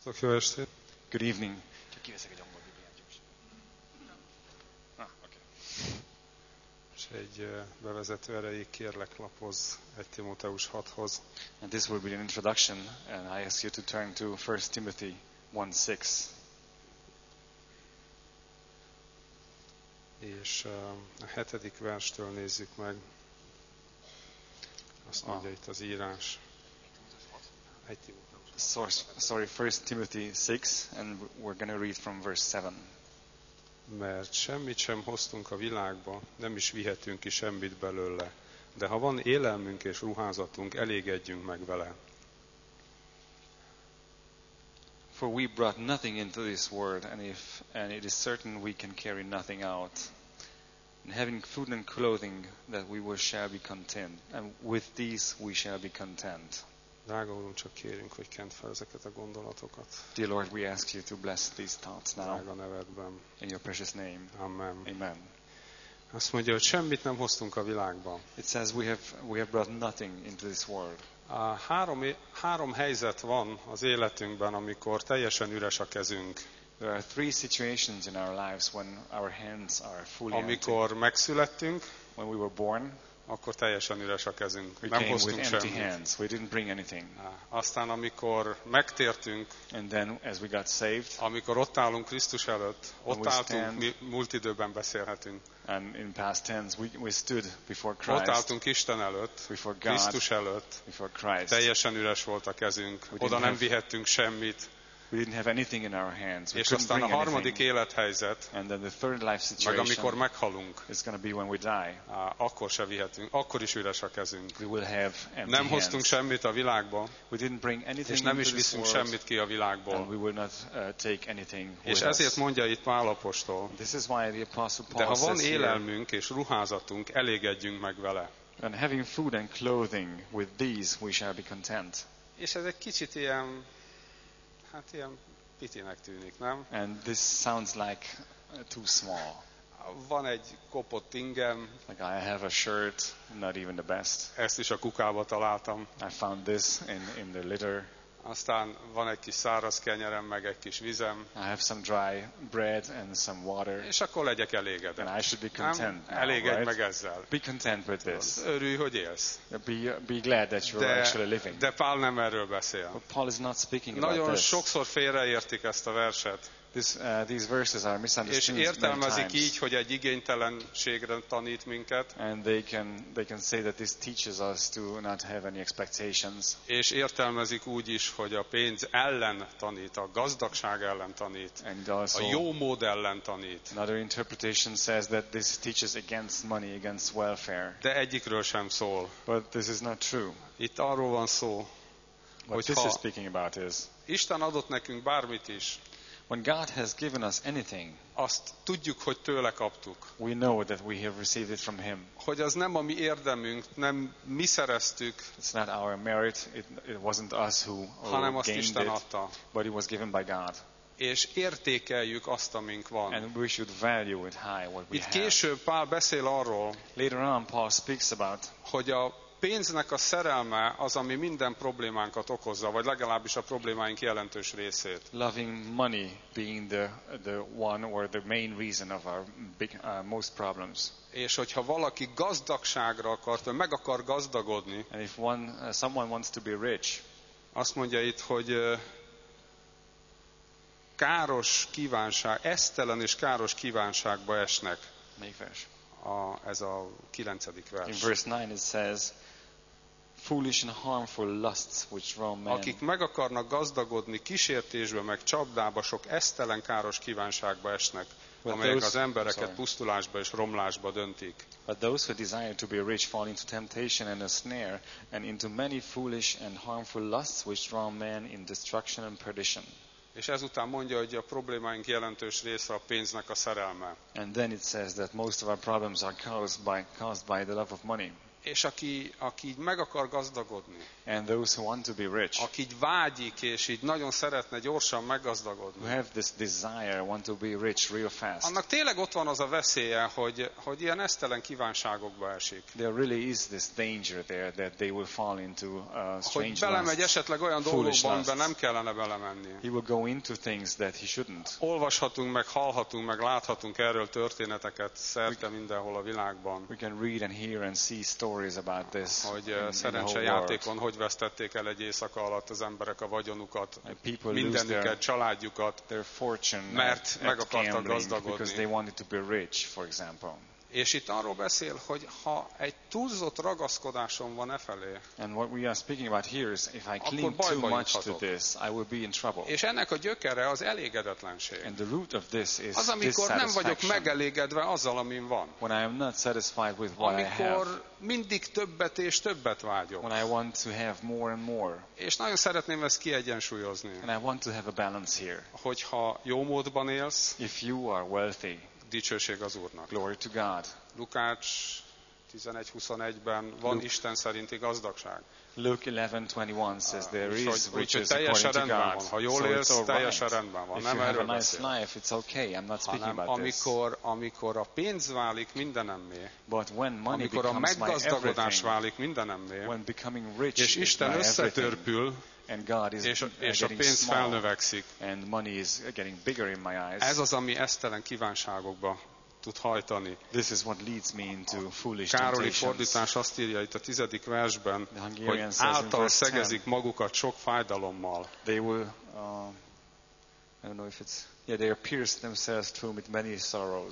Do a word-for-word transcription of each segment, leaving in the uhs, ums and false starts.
Sziasztok, jó estét! Good evening. Csak kiveszek egy angol bibliát gyorsan. Ah, okay. És egy uh, bevezető erejéig kérlek lapozz egy Timóteus hathoz. And this will be an introduction, and I ask you to turn to First Timothy one six. És uh, a hetedik verstől nézzük meg. Azt mondja Ah. itt az írás. Egy Timóteus. Sorry, sorry, First Timothy six, and we're going to read from verse seven. Mert semmit sem hoztunk a világba, nem is vihetünk ki semmit belőle. De ha van élelmünk és ruházatunk, elégedjünk meg vele. For we brought nothing into this world, and if and it is certain we can carry nothing out. And having food and clothing, that we will shall be content, and with these we shall be content. Drága Úrunk, csak kérünk, hogy kent fel ezeket a gondolatokat. Dear Lord, we ask you to bless these thoughts now Drága nevedben. in your precious name. Amen. Amen. Azt mondja, hogy semmit nem hoztunk a világba. It says we have we have brought nothing into this world. A három, három helyzet van az életünkben, amikor teljesen üres a kezünk. There are three situations in our lives when our hands are fully empty. Amikor megszülettünk, When we were born, akkor teljesen üres a kezünk. we Nem came with hoztunk empty semmit. hands. We didn't bring anything. Aztán amikor megtértünk, And then as we got saved, amikor ott állunk Krisztus előtt, ott we álltunk, stand- mi múlt időben beszélhetünk. and in past tense, we, we stood before Ott Christ, álltunk Isten előtt, before God, Krisztus előtt, before Christ. teljesen üres volt a kezünk. We Oda didn't nem have- vihettünk semmit. We didn't have anything in our hands. We És couldn't aztán a bring harmadik anything. élethelyzet, And then the third life meg amikor situation meghalunk, is going to be when we die. á, akkor se vihetünk, akkor is üres a kezünk. We will have empty Nem hoztunk hands. semmit a világba, We didn't bring anything és nem is into this viszünk world, semmit ki a and világból. we will not uh, take anything És with ezért us. mondja itt Pál apostol, This is why the Apostle de Paul ha van says here, élelmünk és ruházatunk, elégedjünk meg vele. and having food and clothing, with these we shall be content. És ez egy kicsit ilyen, hát ilyen pitinek tűnik, nem? And this sounds like uh, too small. Van egy kopott ingem, Like I have a shirt, not even the best. ezt is a kukába találtam. I found this in, in the litter. Aztán van egy kis száraz kenyerem, meg egy kis vizem, I have some dry bread and some water, és akkor legyek elégedett. and I should be Nem? content now, Elégedj right? meg ezzel. Be content with this. Örülj, hogy élsz. Be, be glad that you're De, actually living. de Pál nem erről beszél. But Paul is not speaking about Nagyon this. sokszor félreértik ezt a verset, This, uh, these verses are és misunderstood many értelmezik times. így, hogy egy igénytelenségre tanít minket, And they can they can say that this teaches us to not have any expectations. és értelmezik úgy is, hogy a pénz ellen tanít, a gazdagság ellen tanít, And a also jó mód ellen tanít. another interpretation says that this teaches against money, against welfare. De egyikről sem szól. But this is not true. Itt arról van szó, What hogy this ha is speaking about is Isten adott nekünk bármit is, when God has given us anything, azt tudjuk, hogy tőle kaptuk. we know that we have received it from Him. Hogy az nem a mi érdemünk, nem mi szereztük, It's not our merit. It, it wasn't us who, who hanem azt gained Isten it, adta. but it was given by God. És értékeljük azt, amink van. And we should value it high, what we Itt have. később Pál beszél arról, Later on, Paul speaks about hogy a pénznek a szerelme az, ami minden problémánkat okozza, vagy legalábbis a problémáink jelentős részét. loving money being the the one or the main reason of our big uh, most problems. És hogyha valaki gazdagságra akart, vagy meg akar gazdagodni, And if one uh, someone wants to be rich, azt mondja itt, hogy ö, káros kívánság, esztelen és káros kívánságba esnek. make verse. A, ez a kilencedik In vers. verse nine it says, "Foolish and harmful lusts which draw men." Akik meg akarnak gazdagodni kísértésbe, meg csapdába, sok esztelen káros kívánságba esnek, But amelyek those- az embereket sorry. pusztulásba és romlásba döntik. But those who desire to be rich fall into temptation and a snare, and into many foolish and harmful lusts which draw men in destruction and perdition. És ezután mondja, hogy a problémáink jelentős része a pénznek a szerelme. And then it says that most of our problems are caused by caused by the love of money. És aki, aki így meg akar gazdagodni, And those who want to be rich, aki így vágyik, és így nagyon szeretne gyorsan who meggazdagodni, have this desire, want to be rich real fast, annak tényleg ott van az a veszélye, hogy, hogy ilyen esztelen kívánságokba esik. there really is this danger there that they will fall into uh, Hogy strange belemegy lusts. esetleg olyan foolish dolgokba, amiben lusts. nem kellene belemenni. He will go into things that he shouldn't. Olvashatunk, meg hallhatunk, meg láthatunk erről történeteket szerte mindenhol a világban, We can read and hear and see stories about this hogy in, eh, in the whole world. szerencsejátékon hogy vesztették el egy éjszaka alatt az emberek a vagyonukat, And people lose mindenüket, their, családjukat, their fortune mert at, meg at akartak gambling gazdagodni. because they wanted to be rich, for example. És itt arról beszél, hogy ha egy túlzott ragaszkodásom van e felé, And what we are speaking about here is if I Akkor cling too bajba much to juthatok. this, I will be in trouble. és ennek a gyökere az elégedetlenség. And the root of this is Az, amikor nem vagyok dissatisfaction. megelégedve azzal, amin van. When I am not satisfied with what I have. Amikor mindig többet és többet vágyok. When I want to have more and more. És nagyon szeretném ezt kiegyensúlyozni, And I want to have a balance here. hogyha jó módban élsz, If you are wealthy, dicsőség az Úrnak. glory to God. Lukács tizenegy huszonegyben van Luke. Isten szerinti gazdagság. Luke eleven twenty-one says there És is hogy, úgyhogy riches teljesen according to rendben God. van. Ha jól So it's élsz, all teljesen right. rendben van. If Nem you have erről a nice beszél. life, it's okay. I'm not speaking Hanem about this. amikor, amikor a pénz válik mindenemmé, But when money amikor a becomes my meggazdagodás everything, válik mindenemmé, when becoming rich és is Isten my everything, összetörpül, and God is és, uh, és a getting pénz small, felnövekszik, and money is getting bigger in my eyes, ez az, ami esztelen kívánságokba tud hajtani. this is what leads me into foolish Károly temptations. fordítás azt írja itt a tizedik versben, The hogy Hungarian says in által verse szegezik magukat sok fájdalommal. They will, uh, I don't know if it's, yeah, they are pierced themselves through with many sorrows.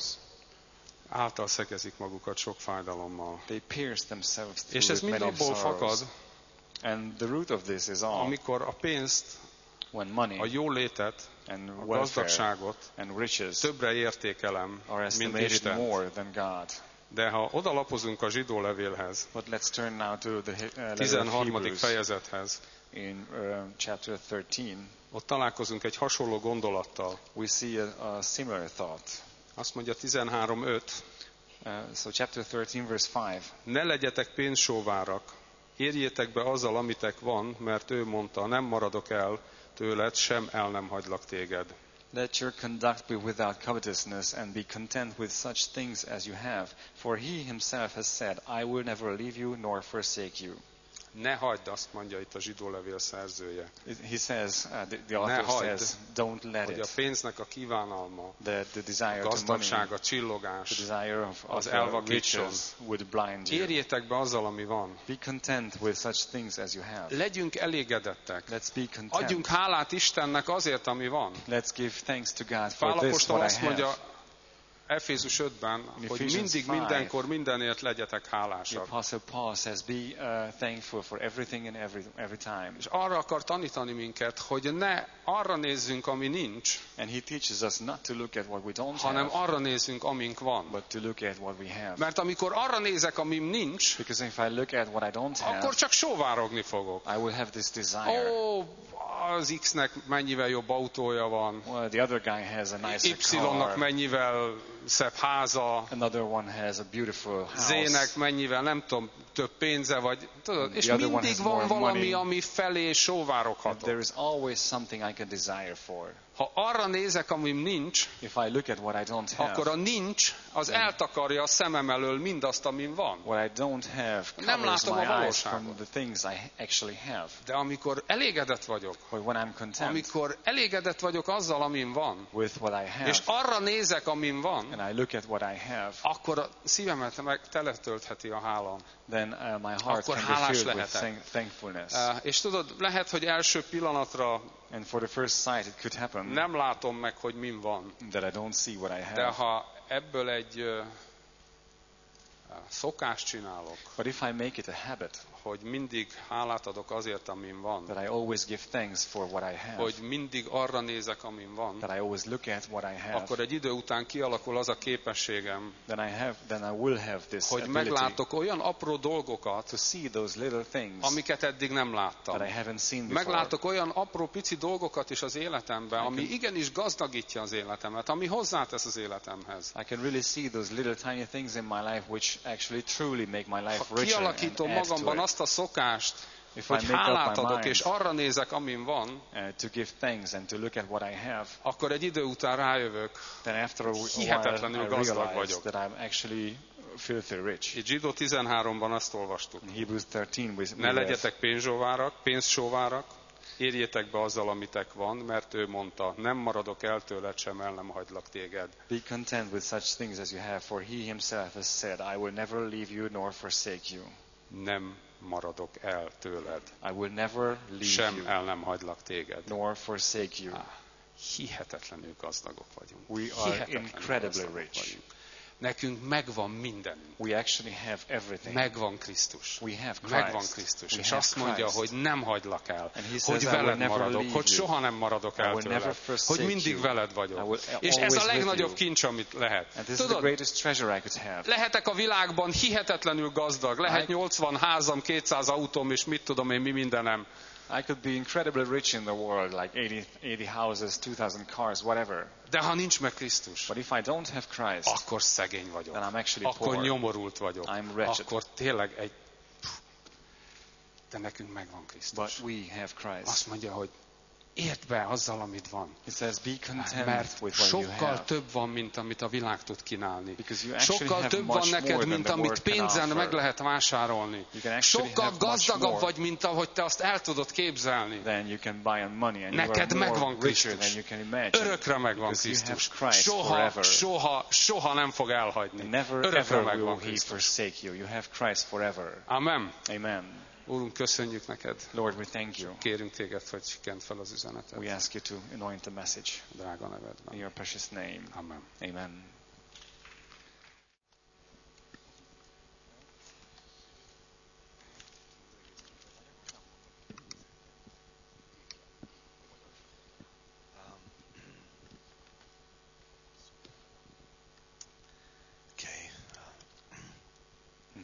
Által szegezik magukat sok fájdalommal. They pierce themselves through És ez with mind many abból sorrows. fakad, And the root of this is all amikor a pénzt, when money a jólétet, and a welfare gazdagságot and riches többre értékelem, are mint estimated Isten. more than God. De ha odalapozunk a zsidó levélhez, But let's turn now to the uh, letter of tizenharmadik Hebrews fejezethez, in uh, chapter thirteen. ott találkozunk egy hasonló gondolattal. We see a, a similar thought. Azt mondja tizenhárom öt, Uh, so chapter thirteen, verse five. ne legyetek pénzsóvárak, érjétek be azzal, amitek van, mert ő mondta, nem maradok el tőled, sem el nem hagylak téged. Let your conduct be without covetousness, and be content with such things as you have. For he himself has said, I will never leave you nor forsake you. Ne hagyd, azt mondja itt a zsidó levél szerzője, He says, uh, the, the author hagyd, says, don't let hogy a it. pénznek a kívánalma, The, the a desire to money, gazdagság, a the csillogás, desire of, az of uh, elvakítson. riches would blind you. érjétek be azzal, ami van. Be content with such things as you have. Legyünk elégedettek. Let's be content. Adjunk hálát Istennek azért, ami van. Let's give thanks to God Pál for this, apostol what I azt have. mondja Efézus ötben, In hogy Ephesians mindig, five, mindenkor, mindenért legyetek The hálásak. Apostle Paul says, be uh, thankful for everything and every, every time. És arra akar tanítani minket, hogy ne arra nézzünk, ami nincs, And he teaches us not to look at what we don't hanem have, arra nézzünk, amink van. but to look at what we have. Mert amikor arra nézek, amim nincs, Because if I look at what I don't akkor have, csak sóvárogni fogok. I will have this desire. Ó, az X-nek mennyivel jobb autója van, Well, the other guy has a nicer Y-nak car. mennyivel szebb háza, Another one has a beautiful Z-nek house. mennyivel nem tudom, több pénze, vagy tudod, és The other one mindig has van more valami, money. ami felé And sóvároghatok. there is always something I can desire for. Ha arra nézek, amim nincs, If I look at what I don't have, akkor a nincs, az eltakarja a szemem elől mindazt, amin van. what I don't have Nem covers látom a my eyes valóságot. from the things I actually have. De amikor elégedett vagyok, But when I'm content amikor elégedett vagyok azzal, amin van, with what I have, és arra nézek, amin van, and I look at what I have, akkor a szívemet meg teletöltheti a hála. then uh, my heart Akkor can be hálás filled with lehetek. thank- thankfulness. Uh, és tudod, lehet, hogy első pillanatra And for the first sight, it could happen nem látom meg, hogy min van. that I don't see what I De have. ha ebből egy uh, szokást csinálok, But if I make it a habit, hogy mindig hálát adok azért, amin van. That I always give thanks for what I have. Hogy mindig arra nézek, amin van. That I always look at what I have. Akkor egy idő után kialakul az a képességem, Then I have, then I will have this hogy ability meglátok olyan apró dolgokat, to see those little things amiket eddig nem láttam. that I haven't seen before. Meglátok olyan apró pici dolgokat is az életemben, ami igenis gazdagítja az életemet, ami hozzátesz az életemhez. I can really see those little tiny things in my life which actually truly make my life Ha richer kialakítom and add to magamban it. azt a szokást, If hogy I make hálát up my adok, mind és arra nézek, amin van, uh, to give thanks and to look at what I have, akkor egy idő után rájövök, then after a while hihetetlenül I gazdag realize vagyok. that I'm actually filthy rich. Itt Zsidó tizenháromban azt olvastuk. In Hebrews thirteen we, we Ne read, legyetek pénzsóvárak, pénzsóvárak, érjétek be azzal, amitek van, mert ő mondta, nem maradok el tőled sem, el nem hagylak téged. Be content with such things as you have, for he himself has said, I will never leave you nor forsake you. Nem maradok el tőled, I will never leave sem you el nem hagylak téged. nor forsake you. Hihetetlenül gazdagok vagyunk. We are Hihetetlenül incredibly gazdagok rich. vagyunk. Nekünk megvan mindenünk. We actually have everything. Megvan Krisztus. We have Christ. Megvan Krisztus. We És have azt mondja, Christ. hogy nem hagylak el. And he says, Hogy I will veled never maradok. leave Hogy you. soha nem maradok I el will never tőled. forsake Hogy mindig you. veled I vagyok. will És ez always a with legnagyobb you. kincs, amit lehet. And this is the Tudod, greatest treasure I could have. lehetek a világban hihetetlenül gazdag. Lehet I- nyolcvan házam, kétszáz autóm, és mit tudom én, mi mindenem. I could be incredibly rich in the world, like eighty, eighty houses, two thousand cars, whatever. De ha nincs meg Krisztus, But if I don't have Christ, akkor szegény vagyok. then I'm actually Akkor poor. nyomorult vagyok. I'm wretched. Akkor tényleg egy... De nekünk megvan But Krisztus. we have Christ. Azt mondja, hogy érd be azzal, amit van. It says, be content Mert with what you sokkal have. több van, mint amit a világ tud kínálni. Because you actually Sokkal have több much van more neked, than mint the amit world can pénzen offer. meg lehet vásárolni. You can actually Sokkal have much gazdagabb more vagy, mint ahogy te azt el tudod képzelni. Then you can buy on money, and Neked you are megvan more richer Krisztus. than you can imagine. Örökre megvan Because you have Krisztus. Christ Soha, forever. soha, soha nem fog elhagyni. Never Örökre ever megvan will he Krisztus. forsake you. You have Christ forever. Amen. Amen. Úrunk, köszönjük neked. Lord, we thank you. Kérünk téged, hogy kent fel az üzenetet. We ask you to anoint the message Drága in nevedben. your precious name. Amen. Amen. Okay. Yeah,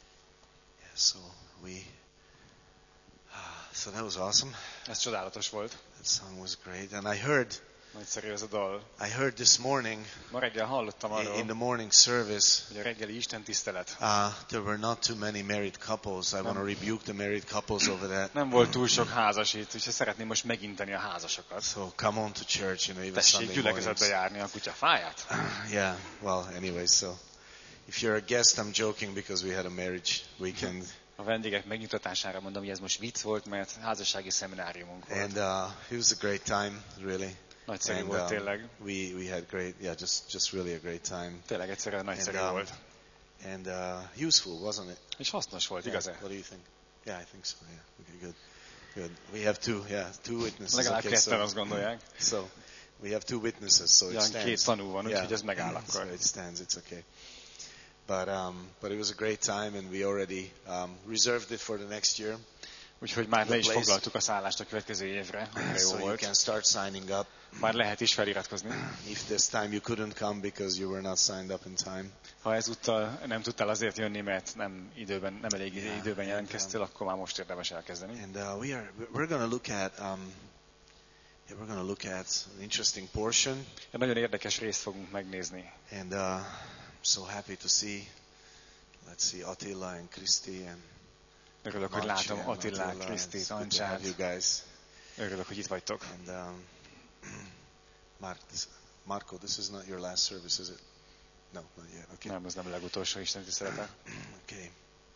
so we. Uh, so that was awesome. Ez csodálatos volt. That song was great, and I heard. Nagyszerű ez a dal. I heard this morning Ma reggel hallottam in, in arról, the morning service. hogy a reggeli Isten tisztelet. Uh, there were not too many married couples. I want to rebuke the married couples over that. Nem volt túl sok házas itt, úgyhogy szeretném most meginteni a házasokat. So come on to church, you know, even Tessék Sunday gyülekezetbe mornings. járni a kutyafáját. Yeah. Well, anyway, so if you're a guest, I'm joking because we had a marriage weekend. A vendégek megnyugtatására mondom, hogy ez most vicc volt, mert házassági szemináriumunk volt. And uh, it was a great time, really. Nagyszerű And volt um, tényleg. we we had great, yeah, just just really a great time, Tényleg egyszerűen nagyszerű And, um, volt. and uh, useful, wasn't it? És hasznos volt, Yeah, igaz-e? What do you think? Yeah, I think so. Yeah. Okay, good, good. We have two, yeah, two witnesses. Legalább Okay, ketten so, azt gondolják. so we have two witnesses, so it Ugyan stands. két tanú van, Yeah. úgyhogy ez megáll So akkor. it stands. It's okay. But um, but it was a great time, and we already um, reserved it for the next year. Úgyhogy már le is place. foglaltuk a szállást a következő évre, amire jó So you volt. can start signing up. Már lehet is feliratkozni. If this time you couldn't come because you were not signed up in time. Ha ezúttal nem tudtál azért jönni, mert nem időben, nem elég Yeah, időben and, jelentkeztél, akkor már most érdemes elkezdeni. And uh, we are we're going to look at um, yeah, we're going to look at an interesting portion, Egy nagyon érdekes részt fogunk megnézni. and uh, I'm so happy to see. Let's see Attila and Kristi and Örülök, hogy Marci látom and Attilát, Attila. Krisztit, It's good to have Ancsát. you guys. Örülök, hogy itt vagytok. And um, Mark, this, Marco, this is not your last service, is it? No, not yet. Okay. Nem, ez nem a legutolsó Isten tisztelete. Okay.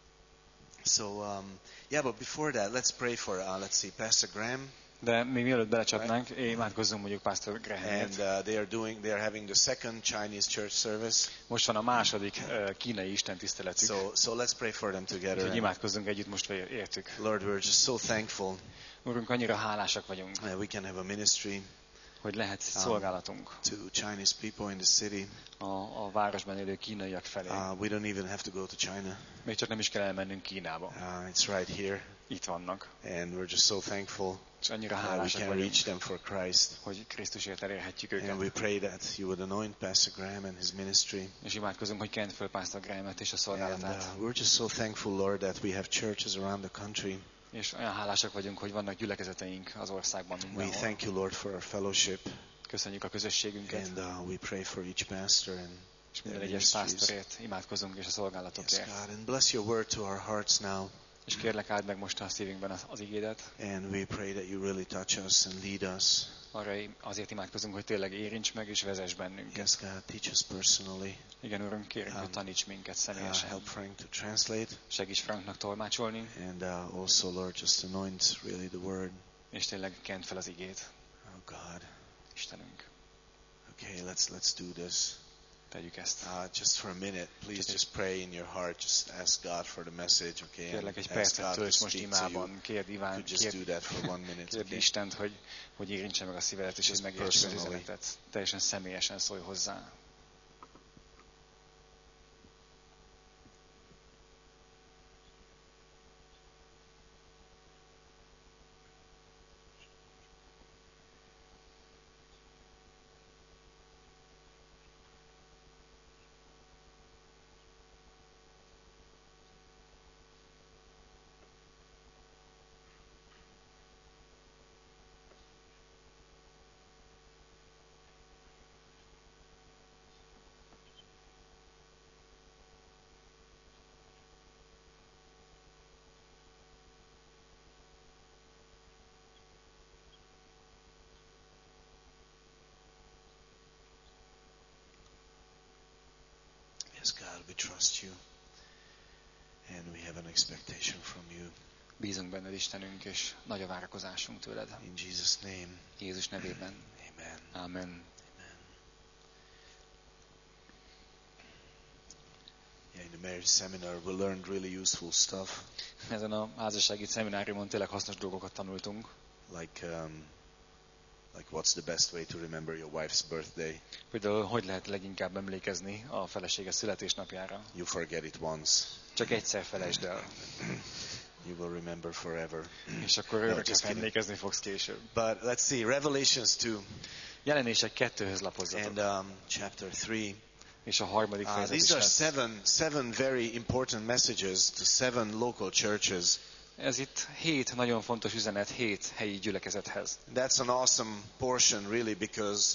So um, yeah, but before that, let's pray for uh, let's see, Pastor Graham. De még mielőtt belecsapnánk, imádkozzunk mondjuk Pastor Grahamért. And uh, they are doing, they are having the second Chinese church service. Most van a második uh, kínai Isten tiszteletük. So, so let's pray for them together. Úgyhogy And imádkozzunk együtt most értük. Lord, we're just so thankful Úrunk, annyira hálásak vagyunk, that we can have a ministry hogy lehet szolgálatunk to Chinese people in the city. a, a városban élő kínaiak felé. Uh, we don't even have to go to China. Még csak nem is kell elmennünk Kínába. Uh, it's right here. Itt vannak. And we're just so thankful És annyira that we hálásak can vagyunk, reach them for Christ. hogy Krisztusért elérhetjük And we őket. pray that you would anoint Pastor Graham and his ministry. És imádkozunk, hogy kent föl Pásztor Grahamet és a And szolgálatát. uh, we're just so thankful, Lord, that we have churches around the country. És olyan hálásak vagyunk, hogy vannak gyülekezeteink az országban We mindenhol. thank you, Lord, for our fellowship. Köszönjük a közösségünket, And uh, we pray for each pastor and és minden their egyes ministries. pásztorért imádkozunk, és a Yes, szolgálatokért. God, and bless your word to our hearts now. És kérlek, áld meg most a szívünkben az, az igédet. And we pray that you really touch us and lead us. Arra azért imádkozunk, hogy tényleg érints meg és vezess bennünket. Yes, God, teach us personally. Igen, Urunk, kérünk, hogy Um, taníts minket Uh, személyesen. help Frank to translate. Segíts Franknak tolmácsolni, And uh, also, Lord, just anoint really the word. és tényleg kent fel az igét. Oh, God. Istenünk, Okay, let's let's do this. tegyük ezt. Uh, just for a minute, please just pray in your heart. Just ask God for the message, okay? And Kérlek, egy ask percet God to tölts most speak to you. imában. Kérd Iván, Could just do kérd, that for one minute, kérd okay? Istent, hogy, hogy érintse meg a szívedet, és hogy Just megértsd az personally. üzenetet. Teljesen személyesen szólj hozzá. Yes, God, we trust you. And we have an expectation from you. Bízunk benned, Istenünk, és nagy a várakozásunk tőled. In Jesus' name, Jézus nevében. amen. Amen. Yeah, in the marriage seminar, we learned really useful stuff, Ezen a házassági szemináriumon tényleg hasznos dolgokat tanultunk. like um, like what's the best way to remember your wife's birthday? Például, hogy lehet leginkább emlékezni a felesége születésnapjára. You forget it once, Csak egyszer felejtsd el, you will remember forever. és akkor just örökre kidding. emlékezni fogsz később. But let's see, Revelations two Jelenések kettőhöz lapozzatok, and um, chapter three. és a harmadik Uh, fejezet is these are lesz. seven, seven very important messages to seven local churches. Ez itt hét nagyon fontos üzenet, hét helyi gyülekezethez. That's an awesome portion, really, because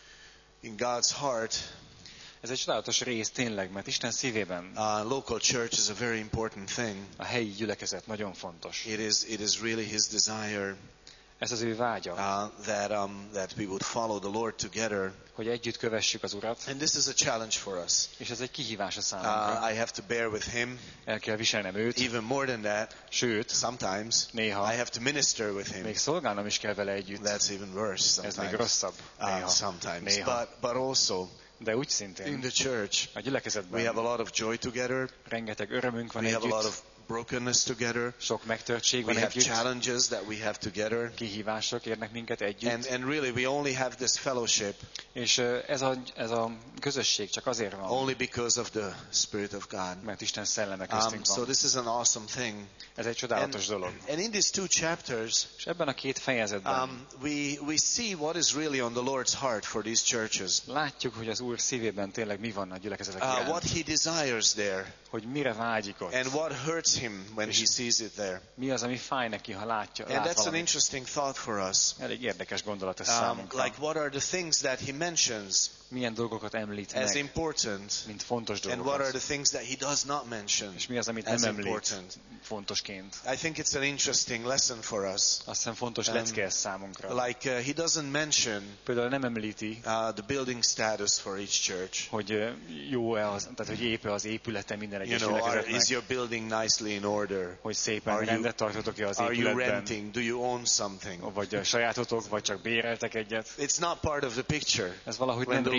in God's heart, Ez egy csodálatos rész tényleg, mert Isten szívében uh, local church is a very important thing. a helyi gyülekezet nagyon fontos. It is, it is really His desire Ez az ő vágya, uh, that um, that we would follow the Lord together. hogy együtt kövessük az Urat, And this is a challenge for us. és ez egy kihívás a számunkra. Uh, I have to bear with Him. El kell viselnem őt, Even more than that, sőt, sometimes néha I have to minister with Him. még szolgálnom is kell vele együtt. That's even worse Ez még sometimes. rosszabb, Uh, néha. sometimes. Néha. But but also De úgy in szintén the church, a we gyülekezetben have a lot of joy together. rengeteg örömünk van We have a lot együtt, of brokenness together. sok megtörtség van We have együtt, challenges that we have together. kihívások érnek minket And, együtt, and really, we only have this fellowship és ö, ez a, ez a közösség csak azért van, only because of the Spirit of God. mert Isten szelleme Um, köztünk so van. this is an awesome thing. Ez egy And, csodálatos dolog. and in these two chapters, És ebben a két fejezetben um, we, we see what is really on the Lord's heart for these churches. látjuk, hogy az Úr szívében tényleg mi van a gyülekezetek Uh, what iránt, He desires there hogy mire vágyik ott, and what hurts Him when He sees it there. mi az, ami fáj neki, ha látja, And lát that's an valamit. interesting thought for us. Elég érdekes gondolat ez Um, számunkra. like what are the things that He mentions Milyen dolgokat említ as meg, important, mint fontos and what are dolgokat, the things that He does not mention és mi az, amit as nem említ important. fontosként. I think it's an interesting lesson for us. Azt hiszem fontos Um, lecke ez számunkra. Like uh, He doesn't mention Például nem említi, uh, the building status for each church. hogy ö, jó-e az, tehát hogy ép-e az épülete minden You egyes know, are, gyülekezetnek, is your building nicely in order? hogy szépen are you- rendet tartotok-e az Are you épületben, renting? Do you own something? vagy a sajátotok, vagy csak béreltek egyet. It's not part of the picture Ez valahogy when nem the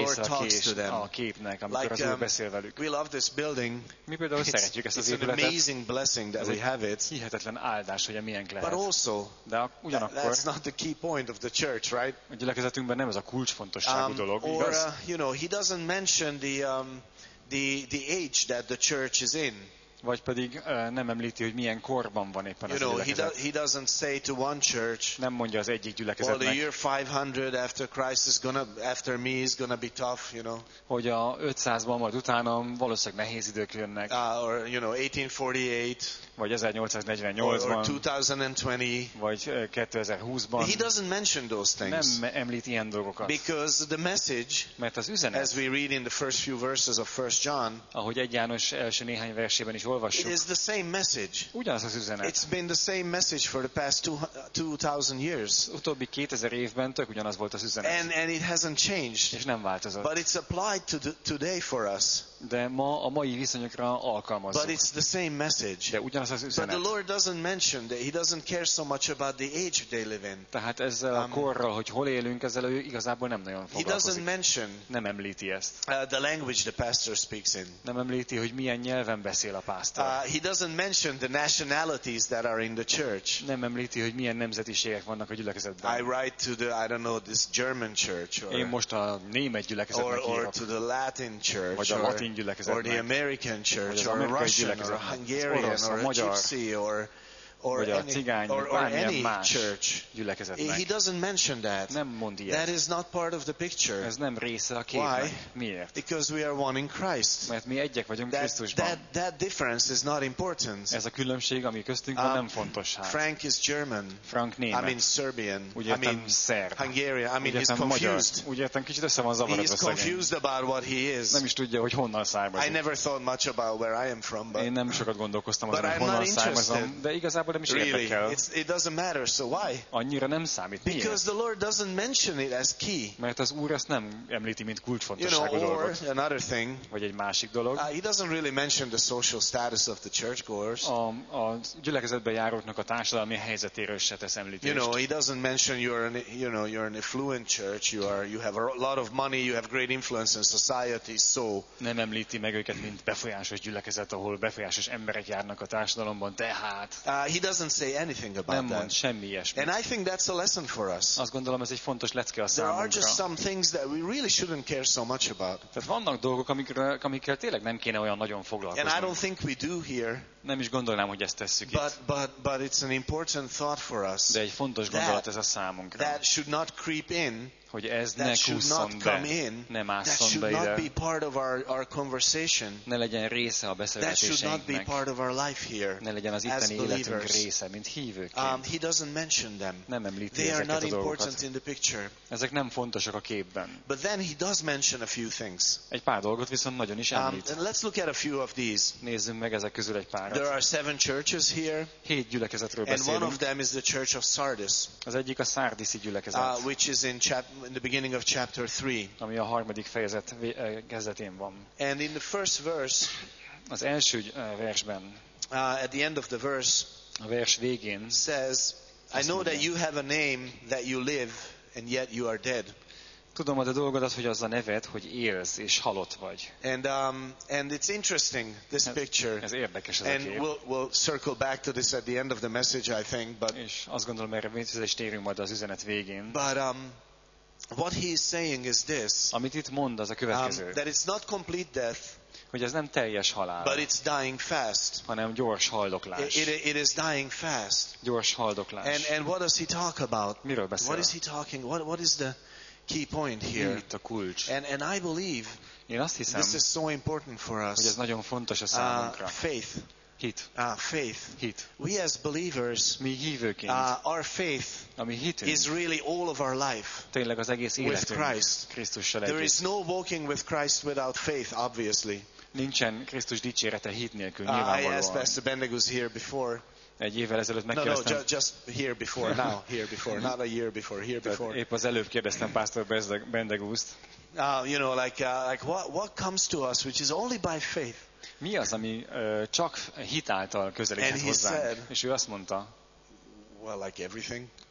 Lord része a, talks kés, to them. a képnek, amikor Like, az Úr um, beszél velük. We love this building. Mi például It's, szeretjük ezt az it's an épületet. amazing blessing that Ez we egy have it. hihetetlen áldás, hogy a miénk But lehet. also, De a- ugyanakkor that's not the key point of the church, right? a gyülekezetünkben nem ez a kulcsfontosságú Um, dolog, or, igaz? uh, you know, he doesn't mention the, um, the, the age that the church is in. Vagy pedig uh, nem említi, hogy milyen korban van éppen You az a know, he, do, gyülekezet. he doesn't say to one church, Nem mondja az egyik well, the gyülekezetnek, year five hundred after Christ is gonna, after me is gonna be tough, you know. hogy a ötszázban majd utána valószínűleg nehéz idők jönnek, Uh, or, you know, eighteen forty-eight, vagy or, or ezernyolcszáznegyvennyolcban, twenty twenty. vagy uh, kétezer-húszban. He doesn't mention those things. Nem említ ilyen dolgokat. Because the message, Mert az as üzenet, we read in the first few verses of First John, ahogy egy János első néhány versében is it olvassuk, is the same message. ugyanaz az üzenet. It's been the same message for the past two, two thousand years. Az utóbbi kétezer évben tök ugyanaz volt az üzenet. And, and it hasn't changed. És nem változott. But it's applied to the, today for us. De ma a mai viszonyokra alkalmazzuk. But it's the same message. De ugyanaz az But üzenet. the Lord doesn't mention that He doesn't care so much about the age they live in. Tehát ezzel a Um, korral, hogy hol élünk, ezzel ő igazából nem nagyon He doesn't foglalkozik. mention Nem említi ezt. uh, the language the pastor speaks in. Nem említi, hogy milyen nyelven beszél a pásztor. Uh, he doesn't mention the nationalities that are in the church. Nem említi, hogy milyen nemzetiségek vannak a I gyülekezetben. write to the, I don't know, this German church Én or, most a német or, gyülekezetnek or írok, to the Latin church vagy a or, latin or the gyülekezetnek, American vagy church az or a amerikai Russian or a gyülekezetnek, Hungarian orosz, or a a magyar, gypsy or, or, vagy a any, cigány, or, vagy or bármilyen any más church. He, he gyülekezetnek. doesn't mention that. Nem mond That ilyet. is not part of the picture. Ez nem része a Why? képnek. Miért? Because we are one in Christ. Mert mi egyek vagyunk That, Krisztusban. that, that difference is not important. Ez a különbség, ami köztünk van, Um, nem fontos hát. Frank is German. Frank I mean német. Serbian. Úgy I értem mean szerb. Hungarian. I mean Úgy he's értem magyar. confused. Úgy értem kicsit össze van He zavarodva is szegény. confused about what he is. Nem is tudja, hogy honnan I származik. never thought much about where I am from, but Én nem sokat gondolkoztam azon, But hogy I'm honnan not származom, interested. de igazából nem is really, érdekel. it's, it doesn't matter. So why? Annyira nem számít. Miért? Because the Lord doesn't mention it as key. Mert az Úr ezt nem említi, mint You know, kulcsfontosságú or dolgot. another thing, Vagy egy másik dolog. uh, he doesn't really mention the social status of the churchgoers. A, a gyülekezetben járóknak a társadalmi helyzetéről se tesz You említést. know, he doesn't mention you're an, you know, you're an affluent church. You are, you have a lot of money. You have great influence in society. So, Nem említi meg őket, mint befolyásos gyülekezet, ahol befolyásos emberek járnak a társadalomban, tehát uh, he doesn't say anything nem about mond that. semmi ilyesmit. And I think that's a lesson for us. Azt gondolom, ez egy fontos lecke a There are just számunkra. some things that we really shouldn't care so much about. Tehát vannak dolgok, amikkel, amikkel tényleg nem kéne olyan nagyon And I foglalkozni. don't think we do here, Nem is gondolnám, hogy ezt tesszük but, itt. but, but it's an important thought for us. De egy fontos gondolat ez a számunkra. That should not creep in. Hogy ez ne That should kusszon not be, come in. ne That másszon should be not ide, be part of our, our conversation. ne legyen része a That should not be beszélgetéseinknek, part of our life here ne legyen az as itteni életünk believers. része, mint hívőként. Um, he doesn't mention them. Nem említi They are ezeket not a dolgokat. important in the picture. Ezek nem fontosak a képben. But then he does mention a few things. Egy pár dolgot viszont nagyon is Um, említ. and let's look at a few of these. Nézzünk meg ezek közül egy There párat. are seven churches here, Hét gyülekezetről and one of beszélünk. them is the church of Sardis, Az egyik a szárdiszi gyülekezet, uh, which is in, chap- in the beginning of chapter three. ami a harmadik fejezet vé- eh, kezdetén van. And in the first verse, Az első eh, versben, uh, at the end of the verse, a vers végén says, I know that you have a name that you live, and yet you are dead. tudom a te dolgodat, hogy az a neved, hogy élsz és halott vagy. And um, and it's interesting, this picture. Ez érdekes ez a And kép. we'll we'll circle back to this at the end of the message, I think. But És azt gondolom, erre vissza is térünk majd az üzenet végén. but um, what he is saying is this: Amit itt mond, az a um, következő, that it's not complete death, hogy ez nem teljes halál, but it's dying fast. hanem gyors It, haldoklás. it, it is dying fast. Gyors haldoklás. And and what does he talk about? Miről What beszél? is he talking? What what is the key point Mi here? itt a kulcs? And and I believe Én azt hiszem, this is so important for hogy ez us. nagyon fontos a Uh, számunkra. faith, Hit. uh, faith. Hit. We as believers, Mi hívőként, uh, our faith a mi hitünk, is really all of our life tényleg az egész with életünk Christ. Krisztussal There együtt. is no walking with Christ without faith, obviously. Nincsen Krisztus dicsérete hit nélkül, Uh, I asked nyilvánvalóan. Pastor Bendegus here before. Egy évvel ezelőtt No, no, megkérdeztem, ju- just here before, now, here before, not a year before, here tehát before. épp az előbb kérdeztem Pásztor Bendegúzt, Uh, you know, like, uh, like what, what comes to us, which is only by faith. mi az, ami uh, csak hit által közelíthet And he hozzánk? said- És ő azt mondta, Well, like everything.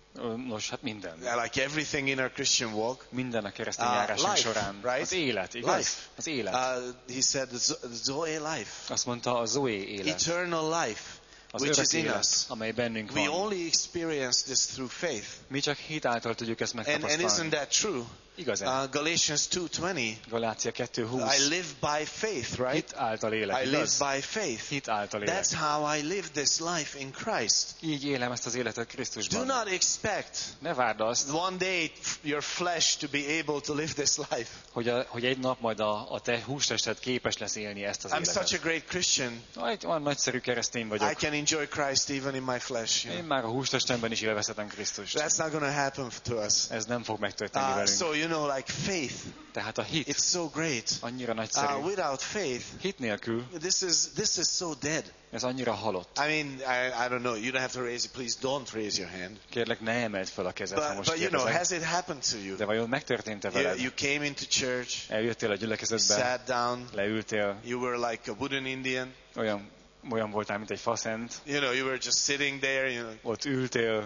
Nos, hát minden. Like everything in our Christian walk. Minden a keresztény Uh, járásunk life, során. right? Az élet, igaz? Life. Az élet. Uh, he said the Zo- the Zoe life. Azt mondta a Zoe élet. Eternal life. Az Which örök is in élet, us. amely bennünk We van. only experience this through faith. Mi csak hit által tudjuk ezt And, and megtapasztalni. isn't that true? Igaz-e? Uh, Galatians two twenty. Galácia kettő I húsz. live by faith, right? Hit által élek, I live igaz? by faith. Hit által élek. That's how I live this life in Christ. Így élem ezt az életet Do Krisztusban. not expect Ne várd azt, one day your flesh to be able to live this life. hogy, a, hogy egy nap majd a, a te hústested képes lesz élni ezt az I'm such a életet. great Christian. Egy olyan nagyszerű keresztény I vagyok. can enjoy Christ even in my flesh. You Én know? már a hústestemben is élvezhetem Krisztust. That's not going to happen to us. Ez nem fog megtörténni Uh, velünk. so, you know, like faith, Tehát a hit it's so great. annyira Uh, nagyszerű. without faith, Hit nélkül this is this is so dead. ez annyira halott. I mean, I, I don't know. You don't have to raise it. Please don't raise your hand. Kérlek, ne emeld fel a kezed, ha But, most but you know, kérdezek. has it happened to you? De vajon megtörtént-e You, veled? you came into church, Eljöttél a you gyülekezetbe, sat down, leültél, you were like a wooden Indian. olyan, olyan voltál, mint egy faszent, You know, you were just sitting there, you know. ott ültél,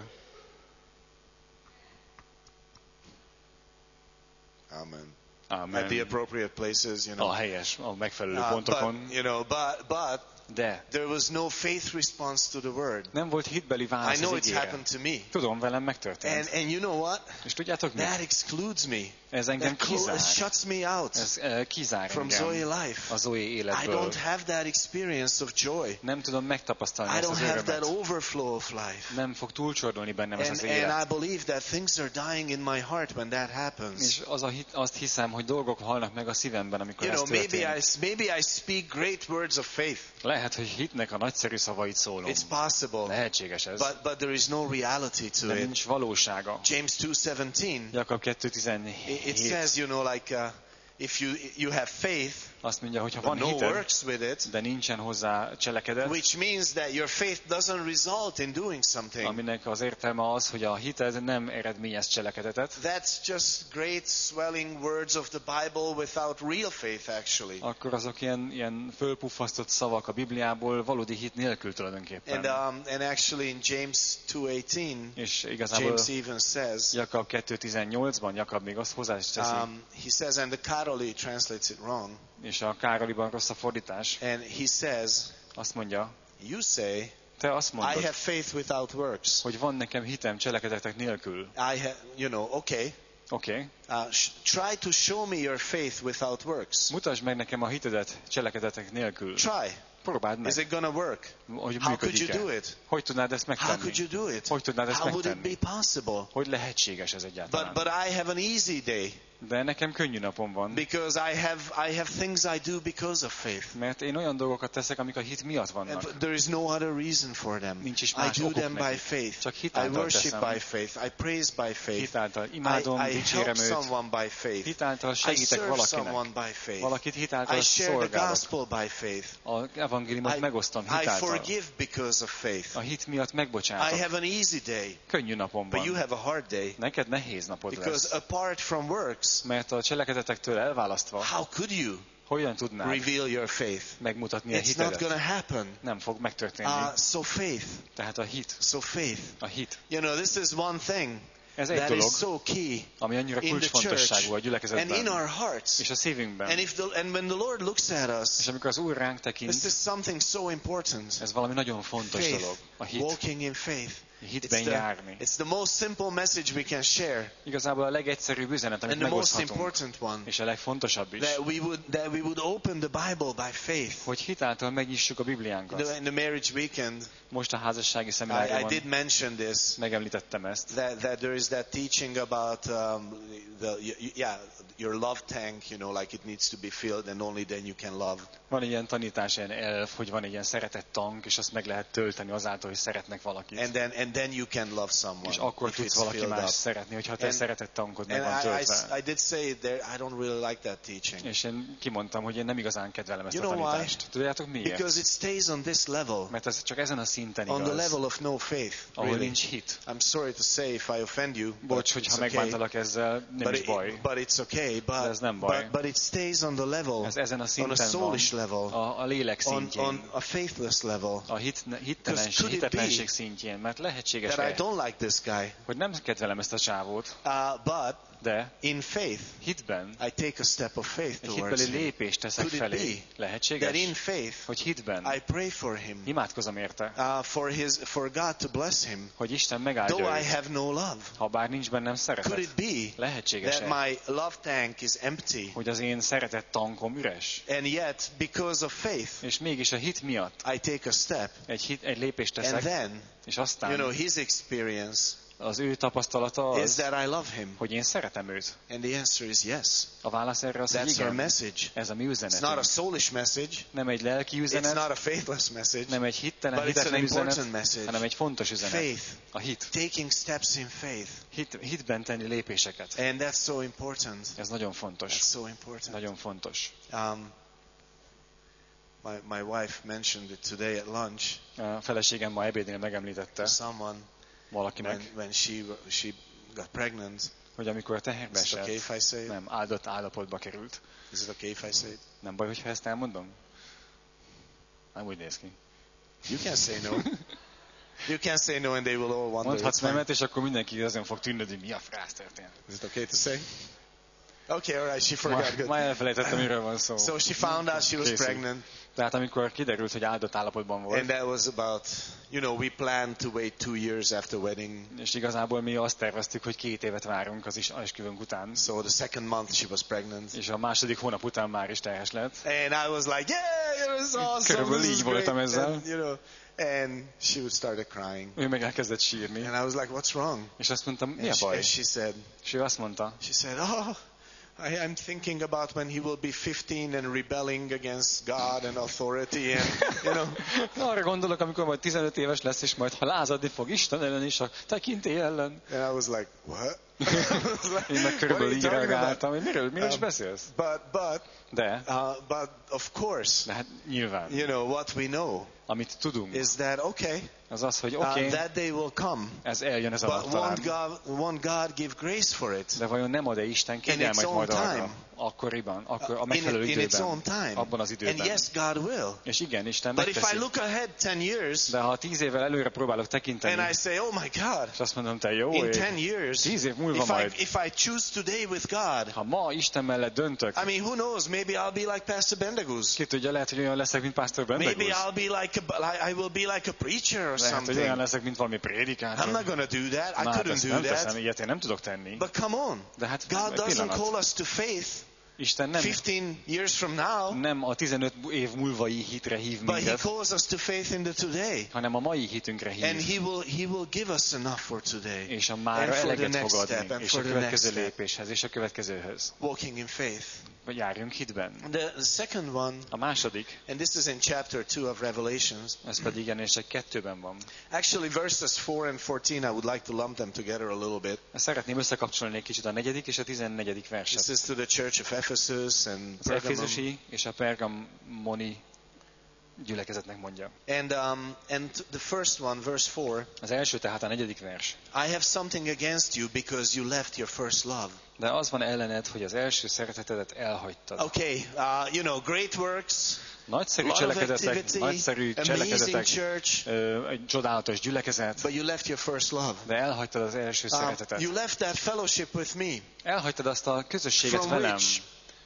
Amen. Amen. At the appropriate places, you A know. helyes, a megfelelő Uh, pontokon, but, you know, but, but de there was no faith response to the word. nem volt hitbeli I válasz know az it's igére. happened to me. Tudom, velem And, megtörtént. and you know what? És tudjátok mi? That excludes me. Ez engem That clo- kizár. it shuts me out Ez uh, kizár from Zoe engem life. a Zoe I életből. don't have that experience of joy. Nem tudom megtapasztalni I ezt don't az have that örömet. overflow of life. Nem fog túlcsordulni bennem ez And, az and élet. I believe that things are dying in my heart when that happens. És az a hit, azt hiszem, hogy dolgok halnak meg a szívemben, amikor You ez know, maybe történik. I, maybe I speak great words of faith. Lehet, hogy hitnek a nagyszerű szavait szólom. It's possible. Lehetséges ez. But, but there is no reality to De it. nincs valósága. James two seventeen, Jakab kettő it, it tizenhét says, you know, like uh, if you, you have faith, azt mondja, hogy ha but van no hited, works with it, de nincsen hozzá cselekedet, which means that your faith doesn't result in doing something. aminek az értelme az, hogy a hited nem eredményez cselekedetet, That's just great swelling words of the Bible without real faith, actually. akkor azok ilyen, ilyen fölpuffasztott szavak a Bibliából valódi hit nélkül tulajdonképpen. And um, and actually in James two eighteen, És igazából James even says, Jakab kettő tizennyolcban Jakab még azt hozzá is teszi, um, he says, and the Caroli translates it wrong, és a Károliban rossz a fordítás, and he says, azt mondja, you say, te azt I mondod, have faith without works. hogy van nekem hitem cselekedetek nélkül. I have, you know, okay. Oké, okay. Uh, sh- try to show me your faith without works. Mutasd meg nekem a hitedet cselekedetek nélkül. Try. Próbáld meg, Is it gonna work? hogy How could you működik-e. do it? Hogy tudnád ezt How megtenni? could you do it? Hogy tudnád ezt How would it megtenni? be possible? Hogy lehetséges ez But egyáltalán? but I have an easy day De nekem könnyű napom van, because I have I have things I do because of faith. mert én olyan dolgokat teszek, amik a hit miatt And vannak. there is no other reason for them. Nincs is I más do okuk them by nekik. faith. Csak hit I által worship teszem. by faith. I praise by faith. Hit által I, imádom, I help dicsérem őt. someone by faith. Hit által I segítek serve valakinek. someone by faith. Valakit hit által I share the szolgálok. gospel by faith. Az evangéliumot I, megosztom hit I által. forgive because of faith. A hit miatt I megbocsátok. have an easy day, Könnyű napom but you van. have a hard day Neked nehéz napod because lesz. apart from works, Mert a cselekedetektől elválasztva, how could you hogyan tudnád reveal your faith? megmutatni a It's not going hitedet? to happen. Nem fog megtörténni. Uh, so faith, Tehát a hit, so faith. a hit. You know, this is one thing Ez egy that is dolog, so key ami annyira in the kulcsfontosságú a church and in gyülekezetben our hearts. és a szívünkben. And if the, and when the Lord looks at És us, amikor az Úr ránk this tekint, is something so important. ez valami nagyon fontos Faith, dolog. A hit. walking in faith. It's Hitben the, járni. it's the most simple message we can share, Igazából a legegyszerűbb üzenet, amit and the most megoszthatunk. important one. És a legfontosabb is, That we would that we would open the Bible by faith. hogy hitáltal megnyissuk a You Bibliánkat. know, in the marriage weekend, Most a házassági I, I szemináriumon did mention this. megemlítettem ezt. That, that there is that teaching about um, the y- yeah your love tank, you know, like it needs to be filled, and only then you can love. Van egy ilyen tanítás, ilyen elv, hogy van egy ilyen szeretett tank, és azt meg lehet tölteni azáltal, hogy szeretnek valakit. And then and then you can love someone. És akkor if tudsz it's valaki filled más up. szeretni, hogyha te And- szeretett tankod meg And van I, I, töltve. I did say there, I don't really like that teaching És én kimondtam, hogy én nem igazán kedvelem ezt You a know why? tanítást. Tudjátok miért? because it stays on this level, Mert ez csak ezen a szinten on the igaz, level of no faith. ahol Really. nincs hit. I'm sorry to say if I offend you, but Bocs, hogyha it's okay. megbántalak ezzel, nem But, is it, baj. but it's okay. But, ez nem baj. but, but it stays on the level, Ez ezen a on a szinten van, soulish level, a, a lélek on, szintjén, on a faithless level. a hit, Because hittelenség, could it hitetlenség be szintjén, mert lehet, lehetséges-e, that I don't like this guy. hogy nem kedvelem ezt a csávót, Uh, but de in faith, hitben I take a step of faith egy towards hitbeli him. lépést teszek Could it felé. be Lehetséges, that in faith, hogy hitben I pray for him, imádkozom érte, uh, for his, for God to bless him, hogy Isten megáldja though I őt, have no love. ha bár nincs bennem Could szeretet. it be that Lehetséges-e, my love tank is empty, hogy az én szeretett tankom üres, and yet because of faith, és mégis a hit miatt I take a step, egy, hit, egy lépést and teszek, then, és you aztán know, his experience az ő tapasztalata is az, that I love him, hogy én szeretem őt. and the answer is yes. A válasz erre az, hogy That's our igen. message. Ez a mi It's not a üzenetünk. soulish message. Nem egy lelki It's üzenet, not a faithless message. nem egy hittelen, But it's an hitetlen important üzenet, message. hanem egy fontos üzenet. Faith. A hit. Taking steps in faith. hit. Hitben tenni lépéseket. And that's so important. Ez nagyon That's fontos. so important. Nagyon fontos. Um, my, my wife mentioned it today at lunch A feleségem ma ebédnél megemlítette to someone valakinek, when, when she, she got pregnant. hogy amikor teherbe Is it okay if esett, I say it? nem, áldott állapotba került. Is it okay if I say it? Nem baj, hogyha ezt elmondom? Nem úgy néz ki. You can say no. You can say no and they will all wonder. Mondhatsz It's fine. nemet, és akkor mindenki azon fog tűnődni, mi a frász történt. Is it okay to say? Okay, all right, she forgot. Ma, Good. ma elfelejtettem, miről van szó. So she found out she was Készült. pregnant, Tehát amikor kiderült, hogy áldott állapotban and volt, that was about, you know, we planned to wait two years after wedding. és igazából mi azt terveztük, hogy két évet várunk az is esküvőnk után, So the second month she was pregnant, és a második hónap után már is terhes lett. and I was like, yeah, it was awesome. Körülbelül This így is voltam great. ezzel. And, you know, and she would started crying, Ő meg elkezdett sírni, and I was like, what's wrong? és azt mondtam, mi a And she, baj? and she said, És ő azt mondta, she said, oh. I, I'm thinking about when he will be fifteen and rebelling against God and authority, and you know. arra gondolok, amikor majd tizenöt éves lesz, és majd ha lázadni fog Isten ellen és a tekintély ellen. And I was like, what? Én meg körülbelül így reagáltam, hogy miről, miről is beszélsz? But, but, De, uh, but of course, de hát nyilván, you know, what we know amit tudunk, is that, okay, az az, hogy uh, oké, okay, that day will come, ez eljön ez a but nap won't talán. God, won't God give grace for it? De vajon nem ad-e Isten kegyelmet own majd arra? time. Akkoriban, akkor a In, megfelelő in its own időben, time. abban az And időben. yes, God will. És igen, Isten But if I megteszi. look ahead ten years, De ha tíz évvel előre próbálok tekinteni, and I say, oh my God, és azt mondom, te jó in ég, ten years, tíz év múlva if I, majd, if I choose today with God, ha ma Isten mellett döntök, I mean, who knows? Maybe I'll be like Pastor Bendeguz. ki tudja, lehet, hogy olyan leszek, mint Pastor Maybe Bendeguz. I'll be like a, I will be like a preacher or Lehet, hogy olyan something. leszek, mint valami I'm prédikátor. not going to do that. I Na, hát couldn't ezt do nem teszem, that. ilyet én nem tudok tenni. But come on. De hát God egy doesn't pillanat. call us to faith Isten nem, fifteen years from now, nem a tizenöt év múlvai hitre hív but He minket, calls us to faith in the today. hanem a mai hitünkre And hív. He will, He will give us enough for today. És a And mára for the eleget next fog step, adni, and és for a the next következő step. lépéshez, és a következőhöz. Walking in faith. Vagy járjunk hitben. The second one, A második, and this is in chapter two of Revelations. ez pedig Jelenések kettőben van. Actually, verses four and fourteen, I would like to lump them together a little bit. Szeretném összekapcsolni egy kicsit a negyedik és a tizennegyedik This verset. is to the church of Ephesus and Az Pergamum. efézusi és a pergamoni gyülekezetnek mondja. And, um, and the first one, verse four, Az első tehát a negyedik vers. I have something against you because you left your first love. De az van ellened, hogy az első szeretetedet elhagytad. Okay, uh, you know, great works, Nagyszerű lot of cselekedetek, activity, nagyszerű amazing cselekedetek, church, ö, egy csodálatos gyülekezet, but you left your first love. de elhagytad az első Uh, szeretetet. you left that fellowship with me, Elhagytad azt a közösséget from velem, which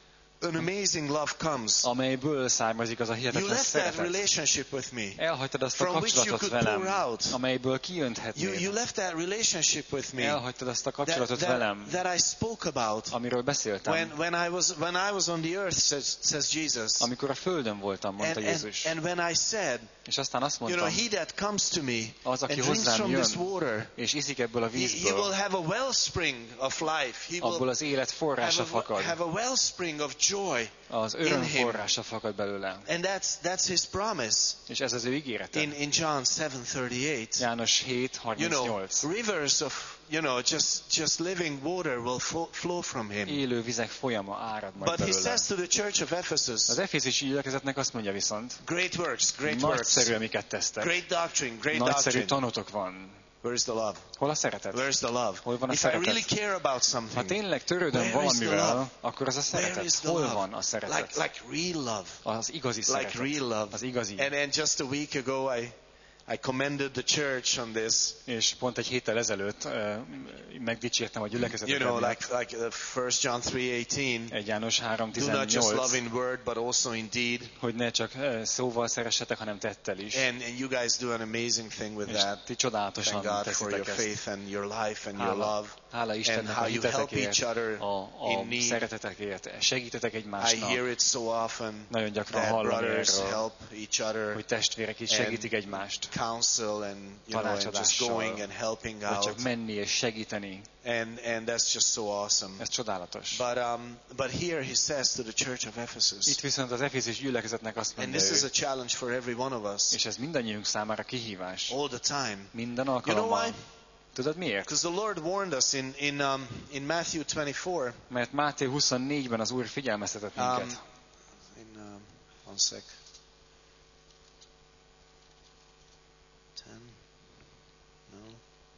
an amazing love comes. amelyből származik az a You hihetetlen left that szeretet. relationship with me. Elhagytad azt a from which you kapcsolatot could pour velem, out. amelyből You, kijönthetnél. you left that relationship with me Elhagytad azt a that, kapcsolatot that, velem, that I spoke about amiről beszéltem, when, when, I was, when I was on the earth, says, says Jesus. amikor a földön voltam, And, mondta and, Jézus. and when I said, És aztán azt you know, mondtam, he that comes to me az, and aki drinks hozzám from this jön, water, és iszik ebből a he, he will vízből, have a wellspring of life. He abból will az élet forrása have a, fakad, have a wellspring of joy. az öröm forrása fakad belőle. And that's, that's his promise És ez az ő ígérete. in, in John seven thirty-eight. János hét You know, harmincnyolc. rivers of, you know, just, just living water will fo- flow from him. Élő vizek folyama árad majd But he belőle. says to the church of Ephesus, Az efézusi gyülekezetnek azt mondja viszont, great works, great works, nagyszerű, amiket tesztek. great doctrine, great Nagyszerű doctrine. tanotok van. Where's the love? Hol a szeretet? Where's the love? Hol van a If I really szeretet? care about Ha something, tényleg törődöm Where is the valamivel, love? akkor az a where szeretet. is the Hol love? van a szeretet? Like, like real love. Az igazi Like szeretet. real love. Az igazi. And then just a week ago, I, I commended the church on this. És pont egy héttel ezelőtt uh, megdicsértem a gyülekezetet. You know, emiatt. like like uh, First John three eighteen. egy János három Do not just tizennyolc, love in word, but also in deed. hogy ne csak uh, szóval szeressetek, hanem tettel is. And and you guys do an amazing thing with És that. ti csodálatosan Thank God for your teszitek ezt. faith and your life and your Hála, love. hála And Istennek a how you help hitetekért, each other a, in a need. szeretetekért, segítetek I egymásnak. hear it so often Nagyon gyakran that hallani brothers erről, help each other, hogy testvérek is and segítik egymást, counsel and you know and just tanácsadással, going and helping vagy out. csak menni és segíteni. And and that's just so awesome. Ez csodálatos. But um but here he says to the church of Ephesus, Itt viszont az Efézus gyülekezetnek azt and mondja this is ő, a challenge for every one of us és ez mindannyiunk számára kihívás. all the time. Minden You know alkalommal. why? Tudod miért? Because the Lord warned us in in um in Matthew twenty-four. Mert Máté huszonnégyben az Úr figyelmeztetett Um, minket. in um, one sec. Ten. No.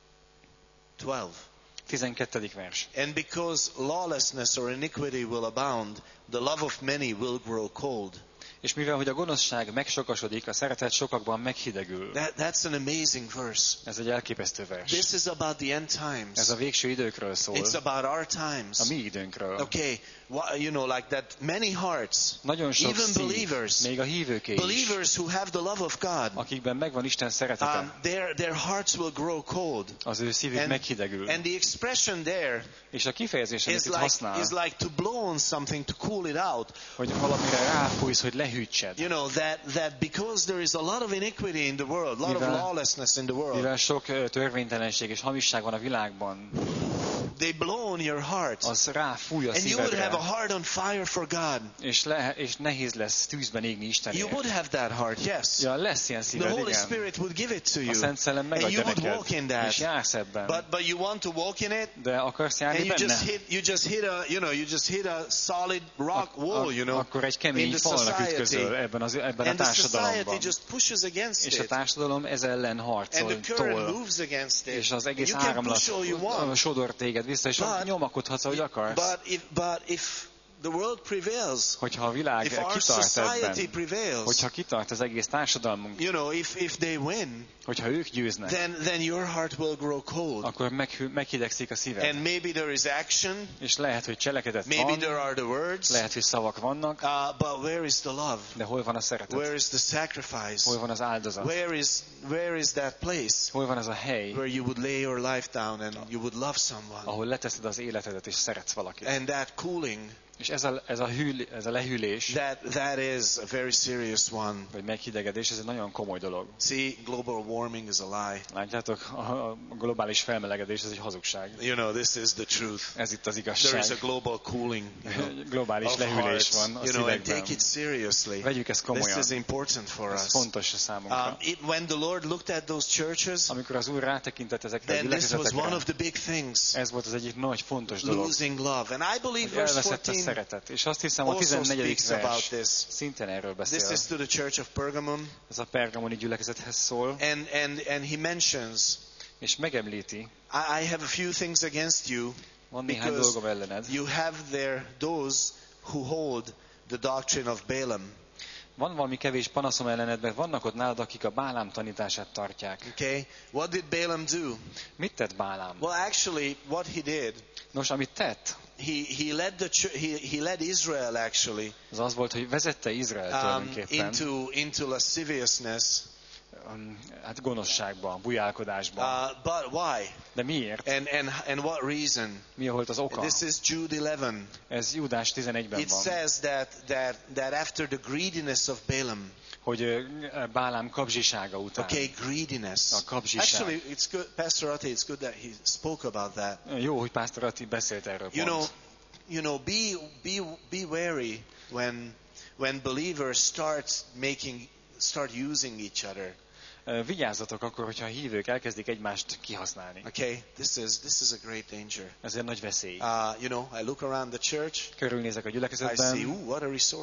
Twelve. tizenkettedik vers. And because lawlessness or iniquity will abound, the love of many will grow cold. És mivel, hogy a gonoszság megsokasodik, a szeretet sokakban meghidegül. That, that's an amazing verse. Ez egy elképesztő vers. This is about the end Ez times. a végső időkről szól. It's about our times. A mi időnkről. Okay, wha- you know, like that many hearts, Nagyon sok even szív, believers, még a hívőké is, believers who have the love of God, akikben megvan Isten szeretete, um, their, their hearts will grow cold. az ő szívük And, meghidegül. and the expression there És a kifejezés, amit is itt like, használ, is like to blow on something to cool it out. hogy valamire ráfújsz, hogy lehűtsed. You know, that, that because there is a lot of iniquity in the world, a lot of Mivel- lawlessness in the world, Mivel sok ö, törvénytelenség és hamisság van a világban, they blow on your heart. az ráfúj a And you would have szívedre, a heart on fire for God. és, le, és nehéz lesz tűzben égni You Istenért. would have that heart, yes. Ja, lesz ilyen The szíved, Holy igen. Spirit would give it to A you. Szent Szellem And you megadja would walk in neked, és that. jársz ebben. But but you want to walk in it, De akarsz járni and you benne? just hit you just hit a you know you just hit a solid rock wall, you know, Akkor egy in kemény the falnak society. ütközöl ebben, az, ebben a And the society társadalomban. just pushes against És a it. társadalom ez ellen And harcol, the current tol. moves against it. És az egész You can áramlat push all you want. sodor téged vissza, és But- nyomakodhatsz, ahogy akarsz. But if but if the world prevails, Hogyha a világ if our kitart society ebben, prevails, hogyha kitart az egész társadalmunk, you know, if if they win, hogyha ők győznek, then then your heart will grow cold. akkor meghű, meghidegszik a szíved. And maybe there is action, És lehet, hogy cselekedet maybe van, there are the words, lehet, hogy szavak vannak, uh, but where is the love? de hol van a szeretet? Where is the sacrifice? Hol van az áldozat? Where is where is that place Hol van az a hely, where you would lay your life down and you would love someone? ahol leteszed az életedet és szeretsz valakit? And that cooling, És ez a, ez a, hűl, ez a lehűlés, that that is a very serious one. vagy meghidegedés, ez egy nagyon komoly dolog. See, global warming is a lie. Látjátok, a, a globális felmelegedés, ez egy hazugság. You know, this is the truth. Ez itt az There igazság. is a global cooling, you know, Globális of lehűlés hearts, van a you know, and szívekben. take it seriously. Vegyük ezt This komolyan. is important for Ez us. fontos a számunkra. Um, it, when the Lord looked at those churches, Amikor az Úr rátekintett ezekre a then this was one gyülekezetekre, of the big things. ez volt az egyik nagy fontos dolog, Losing love. And I believe hogy verse elveszett a fourteen szeretet. És azt hiszem a also tizennegyedik speaks about vers this. szintén erről This beszél. is to the church of Pergamum. Ez a pergamoni gyülekezethez szól, And, and, and he mentions, és megemlíti, I, I have a few things against you van néhány because dolgom ellened. you have there those who hold the doctrine of Balaam. Van valami kevés panaszom ellened, mert vannak ott nálad, akik a Bálám tanítását tartják. Okay? What did Balaam do? Mit tett Bálám? Well, actually, what he did, Nos, amit tett, he, he led the ch- he, he led Israel actually az az volt, hogy vezette Izrael um, tulajdonképpen into into lasciviousness. um, hát gonoszságba, bujálkodásba. Uh, but why? De miért? And and and what reason? Mi volt az oka? This is Jude eleven. Ez Júdás tizenegyben It van, says that that that after the greediness of Balaam, hogy ö, Bálám kapzsisága után. okay, greediness. A kapzsiság. Actually, it's good, Pastor Ate. It's good that he spoke about that. Jó, hogy Pásztor Ati beszélt erről You know, pont. you know, be be be wary when when believers start making start using each other. Ö, Vigyázzatok akkor, hogyha a hívők elkezdik egymást kihasználni. Okay, this is this is a great danger. Ez egy nagy veszély. Uh, you know, I look around the church, Körülnézek a I see, gyülekezetben, ooh, what a resource.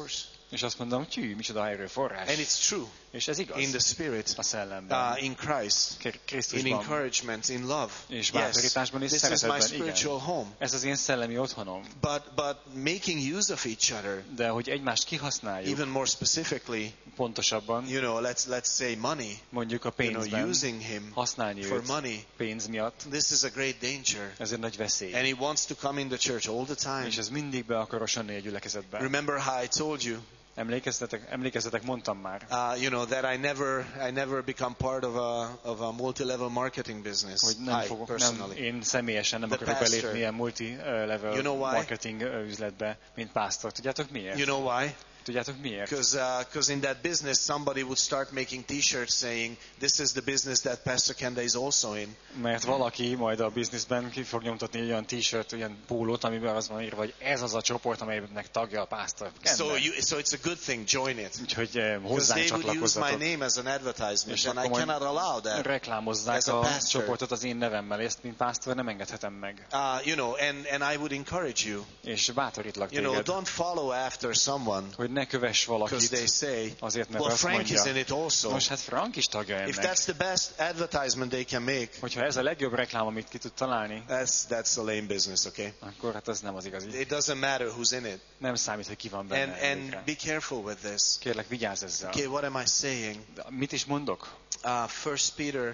És azt mondom, tű, micsoda erőforrás. And it's true. És ez igaz. In the Spirit, A szellemben. uh, in Christ, in Krisztusban. encouragement, in love. És Yes, bátorításban és this is my szeretetben, spiritual igen. home. Ez az én szellemi otthonom. But but making use of each other, De hogy egymást kihasználjuk, even more specifically, pontosabban, you know, let's let's say money. mondjuk a You know, pénzben, using him használni for őt money. pénz miatt, This is a great danger. ez egy nagy veszély. And he wants to come in the church all the time. És ez mindig be akar osonni a gyülekezetbe. Remember how I told you, Emlékeztetek, emlékeztetek, mondtam már, uh, you know, that I never, I never become part of a of a multi-level marketing business. hogy nem I fogok, nem, personally. én személyesen nem The akarok pastor. belépni ilyen multi-level You know why? marketing ö, üzletbe, mint pásztor. Tudjátok miért? You know why? Tudjátok miért? Because uh, in that business, somebody would start making T-shirts saying, "This is the business that Pastor Kenda is also in." Mert valaki majd a bizniszben ki fog nyomtatni egy olyan t-shirt, olyan pólót, amiben az van írva, hogy ez az a csoport, amelynek tagja a pásztor. So, you, so it's a good thing. Join it. Úgyhogy eh, Because hozzánk they would use my csatlakozzatok. name as an advertisement, És and I akkor majd cannot allow that. reklámozzák As a a pastor. csoportot az én nevemmel, ezt mint pásztor nem engedhetem meg. Uh, you know, and and I would encourage you. És bátorítlak You know, téged, don't follow after someone hogy ne kövess because they valakit, say, azért mert "Well, azt Frank is mondja. in it also." Most hát Frank is tagja If ennek. that's the best advertisement they can make, Hogyha ez a legjobb reklám, amit ki tud találni, that's that's a lame business. Okay. akkor hát ez nem az igazi. It doesn't matter who's in it. Nem számít, hogy ki van And benne. and végre. be careful with this. Kérlek, vigyázz ezzel. Okay, what am I saying? De mit is mondok? Uh, First Peter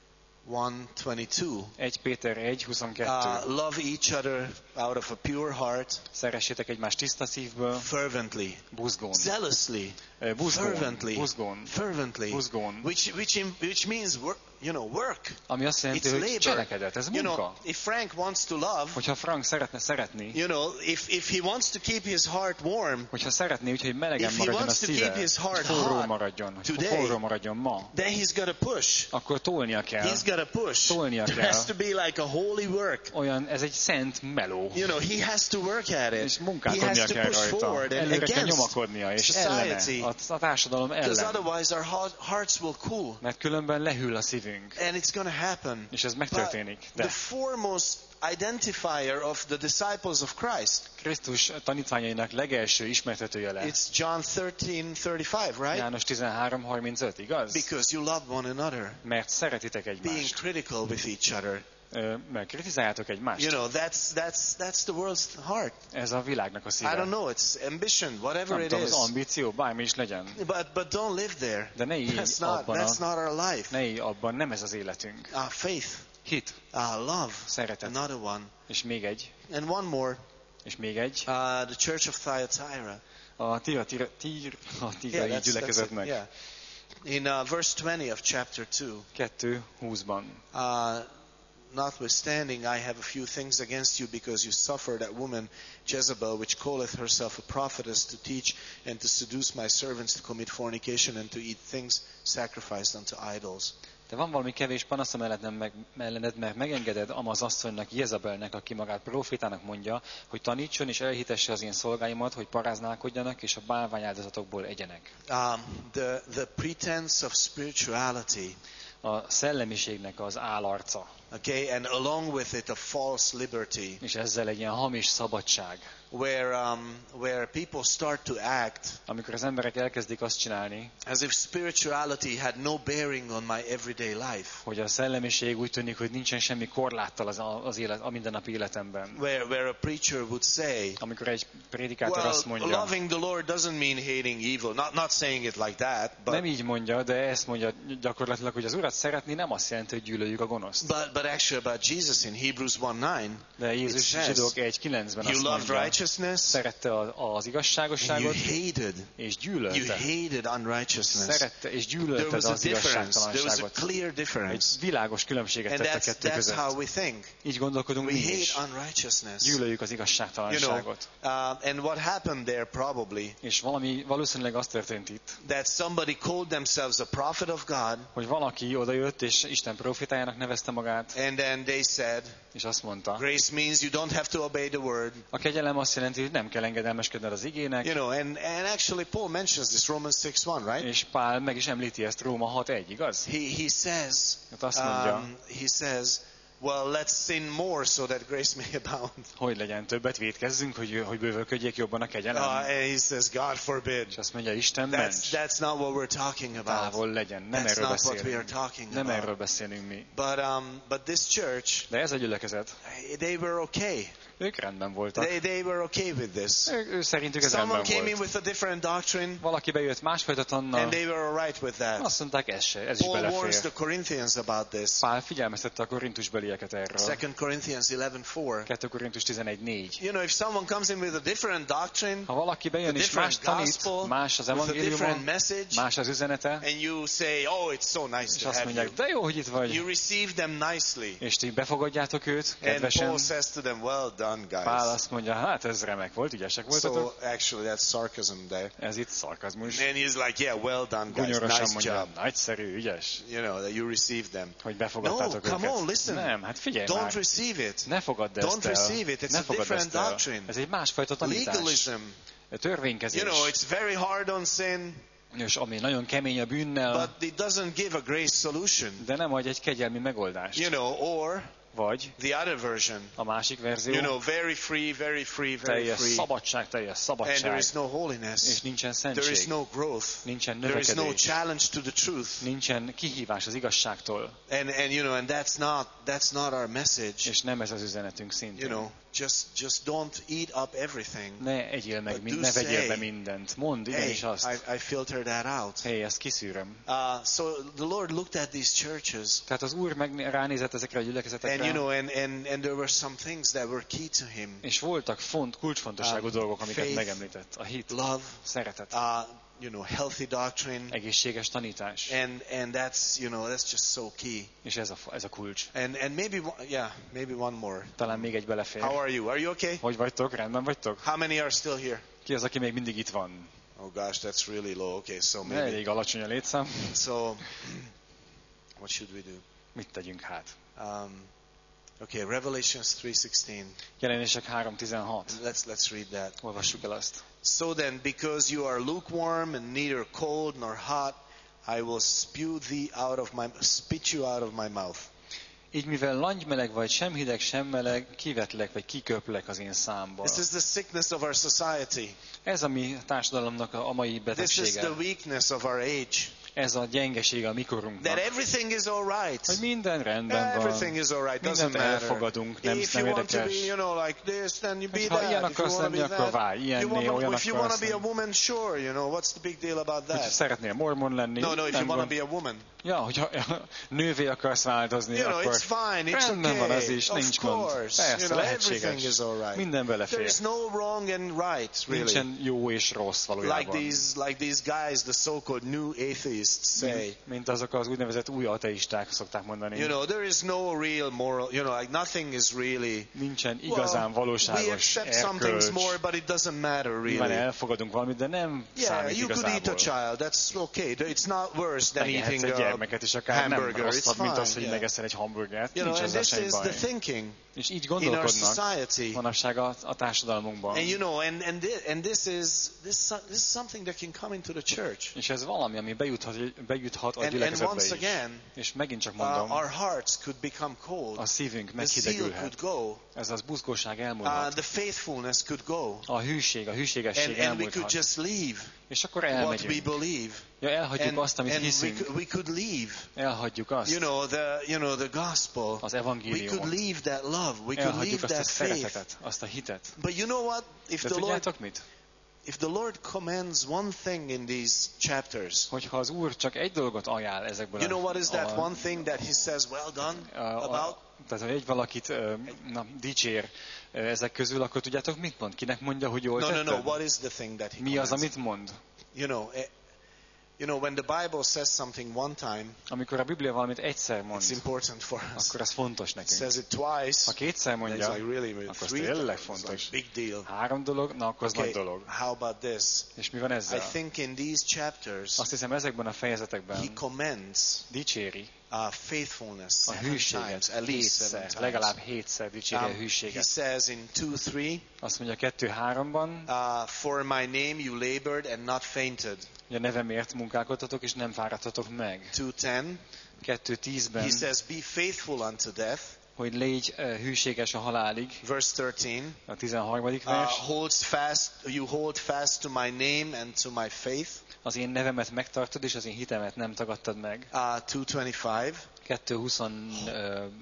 one twenty-two. egy Péter egy huszonkettő. Uh, love each other out of a pure heart, Szeressétek egymást tiszta szívből, fervently, buzgón. zealously, Eh, Buzgón. fervently, Buzgón. fervently, Buzgón. which which im- which means work, you know, work. Ami azt jelenti, It's hogy labor. cselekedet, ez You know, munka. if Frank wants to love, Hogyha Frank szeretne szeretni, you know, if if he wants to keep his heart warm, hogyha szeretné, úgyhogy melegen If he maradjon a wants to keep szíve, his heart hogy forró hot maradjon, hogy today, forró maradjon ma, then he's got to push. akkor tolnia kell. He's got to push. Tolnia It kell. has to be like a holy work. Olyan, ez egy szent meló. You know, he has to work at És it. He munkálkodnia has to kell push rajta. forward and Előre kell against nyomakodnia, és society. ellene, a, a társadalom Because ellen. otherwise our heart- hearts will cool. Mert különben lehűl a szívünk. And it's going to happen. És ez But megtörténik. the De foremost identifier of the disciples of Christ, Krisztus tanítványainak legelső ismertetője le. it's John thirteen thirty-five, right? János tizenhárom harmincöt, igaz? Because you love one another, Mert szeretitek being egymást. critical with each other. Ö, Mert kritizáljátok egymást. You know, that's that's that's the world's heart. Ez a világnak a I szíve. don't know, it's ambition, whatever Nem it tudom, az is. ambíció, bármi is legyen. But but don't live there. De ne élj That's not abban, that's a, not our life. ne élj abban, nem ez az életünk. Uh, faith, Hit, uh, love, szeretet. another one, És még egy, and one more. és még egy. Uh, the Church of Thyatira. A tira, tira, tír, a Yeah, tirai that's, that's it. gyülekezetnek. Yeah. In uh, verse twenty of chapter two. kettő húszban. Uh, Notwithstanding, I have a few things against you because you suffered that woman Jezebel, which calleth herself a prophetess, to teach and to seduce my servants to commit fornication and to eat things sacrificed unto idols. De van valami kevés panasz mellettem meg, mellened, mert megengeded Amaz asszonynak, Jezebelnek, aki magát profétának mondja, hogy tanítson és elhitesse az én szolgáimat, hogy paráználkodjanak és a bálványáldozatokból egyenek. Um, the, the pretense of spirituality, A szellemiségnek az állarca, okay, and along with it a false liberty, és ezzel egy ilyen hamis szabadság. where um, where people start to act Amikor az emberek elkezdik azt csinálni, as if spirituality had no bearing on my everyday life. hogy a szellemiség úgy tűnik, hogy nincsen semmi korláttal az, az élet, a mindennapi életemben. Where where a preacher would say, Amikor egy prédikátor well, azt mondja, loving the Lord doesn't mean hating evil. Not not saying it like that, but nem így mondja, de ezt mondja gyakorlatilag, hogy az Urat szeretni nem azt jelenti, hogy gyűlöljük a gonoszt. but but actually about Jesus in Hebrews one nine, De Jézus it says, Zsidók egy kilencben you azt loved mondja, righteousness szerette az, az and you igazságosságot, hated és you gyűlölte. hated unrighteousness. Szerette és There gyűlölte was a az difference. There was a igazságtalanságot. clear Egy difference. világos különbséget And tett a that's kettő that's how között. we think. Így gondolkodunk We mi is. hate unrighteousness. Gyűlöljük az You know, igazságtalanságot. uh, and what happened there probably És valami, valószínűleg az történt itt, that somebody called themselves a prophet of God, hogy valaki odajött, és Isten profétájának nevezte magát, and then they said, és azt mondta, grace means you don't have to obey the word. a kegyelem azt jelenti, hogy nem kell engedelmeskedned az igének, You know, and, and actually Paul mentions this, Romans six one, right? és Pál meg is említi ezt Róma hat egy, igaz? He he says, Hát azt mondja, um, he says, well, let's sin more so that grace may abound. Hogy legyen többet, vétkezzünk, hogy, hogy bővölködjék jobban a kegyelem. Uh, and he says, God forbid. És azt mondja, Isten That's, ments, that's not what we're talking about. távol legyen. Nem That's erről not what we are beszélünk. talking Nem about. erről beszélünk mi. But, um, but this church, De ez a gyülekezet, they were okay. ők rendben voltak. They, they were okay with this. Ő, ő szerintük ez Someone rendben came in volt. with a different doctrine, Valaki bejött másfajta tannal, and they were all right with that. azt mondták, ez, se, ez is Paul warns belefér. the Corinthians about this. Pál figyelmeztette a korintusbelieket erről. Second Corinthians eleven four. kettő Korintus tizenegy négy. You know, if someone comes in with a different doctrine, Ha valaki bejön a és más different tanít, gospel, más az with a different evangéliumon, message, más az üzenete, and you say, oh, it's so nice és to azt have you. mondják, de jó, hogy itt vagy, You receive them nicely. és ti befogadjátok őt, And kedvesen. Paul says to them, well done, Pál guys. azt mondja, hát ez remek volt, ügyesek So voltatok. actually that's sarcasm there. Ez itt szarkazmus. And he's like, yeah, well done, guys. Gunyorosan Nice mondja, job. nagyszerű, ügyes, You know, that you received them. hogy No, befogadtátok come on, őket. listen. Nem, hát figyelj Don't már, receive it. ne fogadd ezt Don't el. receive it. It's Ne a fogadd different ezt el. doctrine. Ez egy másfajta tanítás. Legalism. Törvénykezés. You know, it's very hard on sin, És ami nagyon kemény a bűnnel, but it doesn't give a grace solution. de nem ad egy kegyelmi megoldást. You know, or Vagy the other version. a másik verzió, You know, very free, very free, very teljes free. szabadság, teljes And szabadság, there is no és holiness. nincsen There is szentség, no growth. nincsen There is no növekedés, challenge to the truth. nincsen kihívás az igazságtól, And and you know, and that's not that's not our message. és nem ez az üzenetünk You szintén. know, just just don't eat up everything. Ne egyél meg, But mind, do ne vegyél say, be mindent. Mondd igenis Hey, azt. I, I filtered that out. Hey, ezt kiszűröm. Uh, so the Lord looked at these churches, Tehát az Úr meg ránézett ezekre a gyülekezetekre, and you know, and, and, and there were some things that were key to Him: és voltak font, kulcsfontosságú Um, dolgok, amiket faith, megemlített. A hit, love, szeretet, uh, you know, healthy doctrine, egészséges tanítás, and and that's you know that's just so key. és ez a, ez a kulcs. And and maybe one- yeah, maybe one more. Talán még egy belefér. How are you? Are you okay? Hogy vagytok? Rendben vagytok? How many are still here? Ki az, aki még mindig itt van? Oh gosh, that's really low. Okay, so maybe. Elég alacsony a létszám. So, what should we do? Mit tegyünk hát? Um, okay, Revelations three sixteen. Jelenések három tizenhat. Let's let's read that. Olvassuk el azt. So then, because you are lukewarm and neither cold nor hot, I will spew thee out of my spit you out of my mouth. Így mivel langymeleg vagy, sem hideg, sem meleg, kivetlek vagy kiköplek az én számból. This is the sickness of our society. Ez a mi társadalomnak a, a mai This is betegsége. the weakness of our age. Ez a gyengesége a That mikorunknak. everything is all right. Hogy minden rendben van. Everything is all right. Doesn't Mindent matter. elfogadunk, nem, If nem you want to be, érdekes. you know, like this, then you be Ha ilyen that. If you akarsz want to lenni, be akkor that. válj. You Ilyenné, wanna, olyan if you want akarsz to be a lenni. woman, sure. You know, what's the big deal about Hogyha that? szeretnél mormon lenni, No, no. If nem you want to gond. be a woman, Ja, hogyha nővé akarsz változni, you know, akkor it's fine. It's rendben van az okay. is, Of nincs gond. course. Persze, You know, lehetséges. everything is all right. Minden belefér. There's no wrong and right, really. Nincsen jó és rossz Like valójában. these, like these guys, the so-called new atheists say. Mint, mint azok az úgynevezett új ateisták szokták mondani. You know, there is no real moral. You know, like nothing is really. Nincsen igazán Well, valóságos we accept some things erkölcs. more, but it doesn't matter Nyilván really. elfogadunk valamit, de nem Yeah, számít you could eat a igazából. child. That's okay. It's not worse than Megehetsz eating egy a gyermeket, és akár nem hamburger. rosszabb, It's mint az, fine, hogy yeah. megeszel egy hamburgert. You know, Nincs and ezzel this semmi is the baj. thinking És így in our gondolkodnak society. manapság a, a társadalmunkban. And you know, and and this, and this is this this is something that can come into the church. És ez valami, ami bejuthat, bejuthat a And, and gyülekezetbe once is. again, És megint csak uh, mondom, our hearts could become cold. a szívünk The zeal could meghidegülhet. go. Ez az buzgóság Uh, elmúlhat. the faithfulness could go. A hűség, a hűségesség And, and we could elmúlhat. just leave És akkor what we elmegyünk. believe. Ja, elhagyjuk And, azt, amit and we, hiszünk. could, we could leave. Elhagyjuk azt. You know the you know the gospel. Az We could evangéliumot. leave that love. We could leave Elhagyjuk azt a that faith. szeretetet, azt a hitet. But you know what? If De the Lord tudjátok mit? if the Lord commands one thing in these chapters, Hogyha az Úr csak egy dolgot ajánl ezekből you know what is that a, one thing that He says, "Well done" a, about? a, tehát, hogy egy valakit ö, na, dicsér ö, ezek közül, akkor tudjátok mit mond? Kinek mondja, hogy jól No, no, tetted? no. What is the thing that He Mi az, commands? amit mond? You know, eh, you know, when the Bible says something one time, Amikor a Biblia valamit egyszer mond, it's important for us. akkor az fontos It nekünk. says it twice. Ha kétszer Then it's mondja, like really akkor az three tényleg times. It's fontos. like big deal. Három dolog, na akkor az Okay, nagy dolog. how about this? És mi van I ezzel? think in these chapters, Azt hiszem ezekben a He fejezetekben commends dicséri uh, faithfulness a seven hűséget times, at least seven hétszer, times. legalább hétszer dicséri a Um, he hűséget. says in two three, Azt mondja kettő háromban, uh, for my name you labored and not fainted. hogy a nevemért munkálkodtatok és nem fáradtatok meg. two ten, kettő tízben he says, be faithful unto death, hogy légy uh, hűséges a halálig. Verse thirteen. A tizenharmadik Uh, vers. holds fast, you hold fast to my name and to my faith. Az én nevemet megtartod, és az én hitemet nem tagadtad meg. Uh, two twenty-five. kettő huszonöt.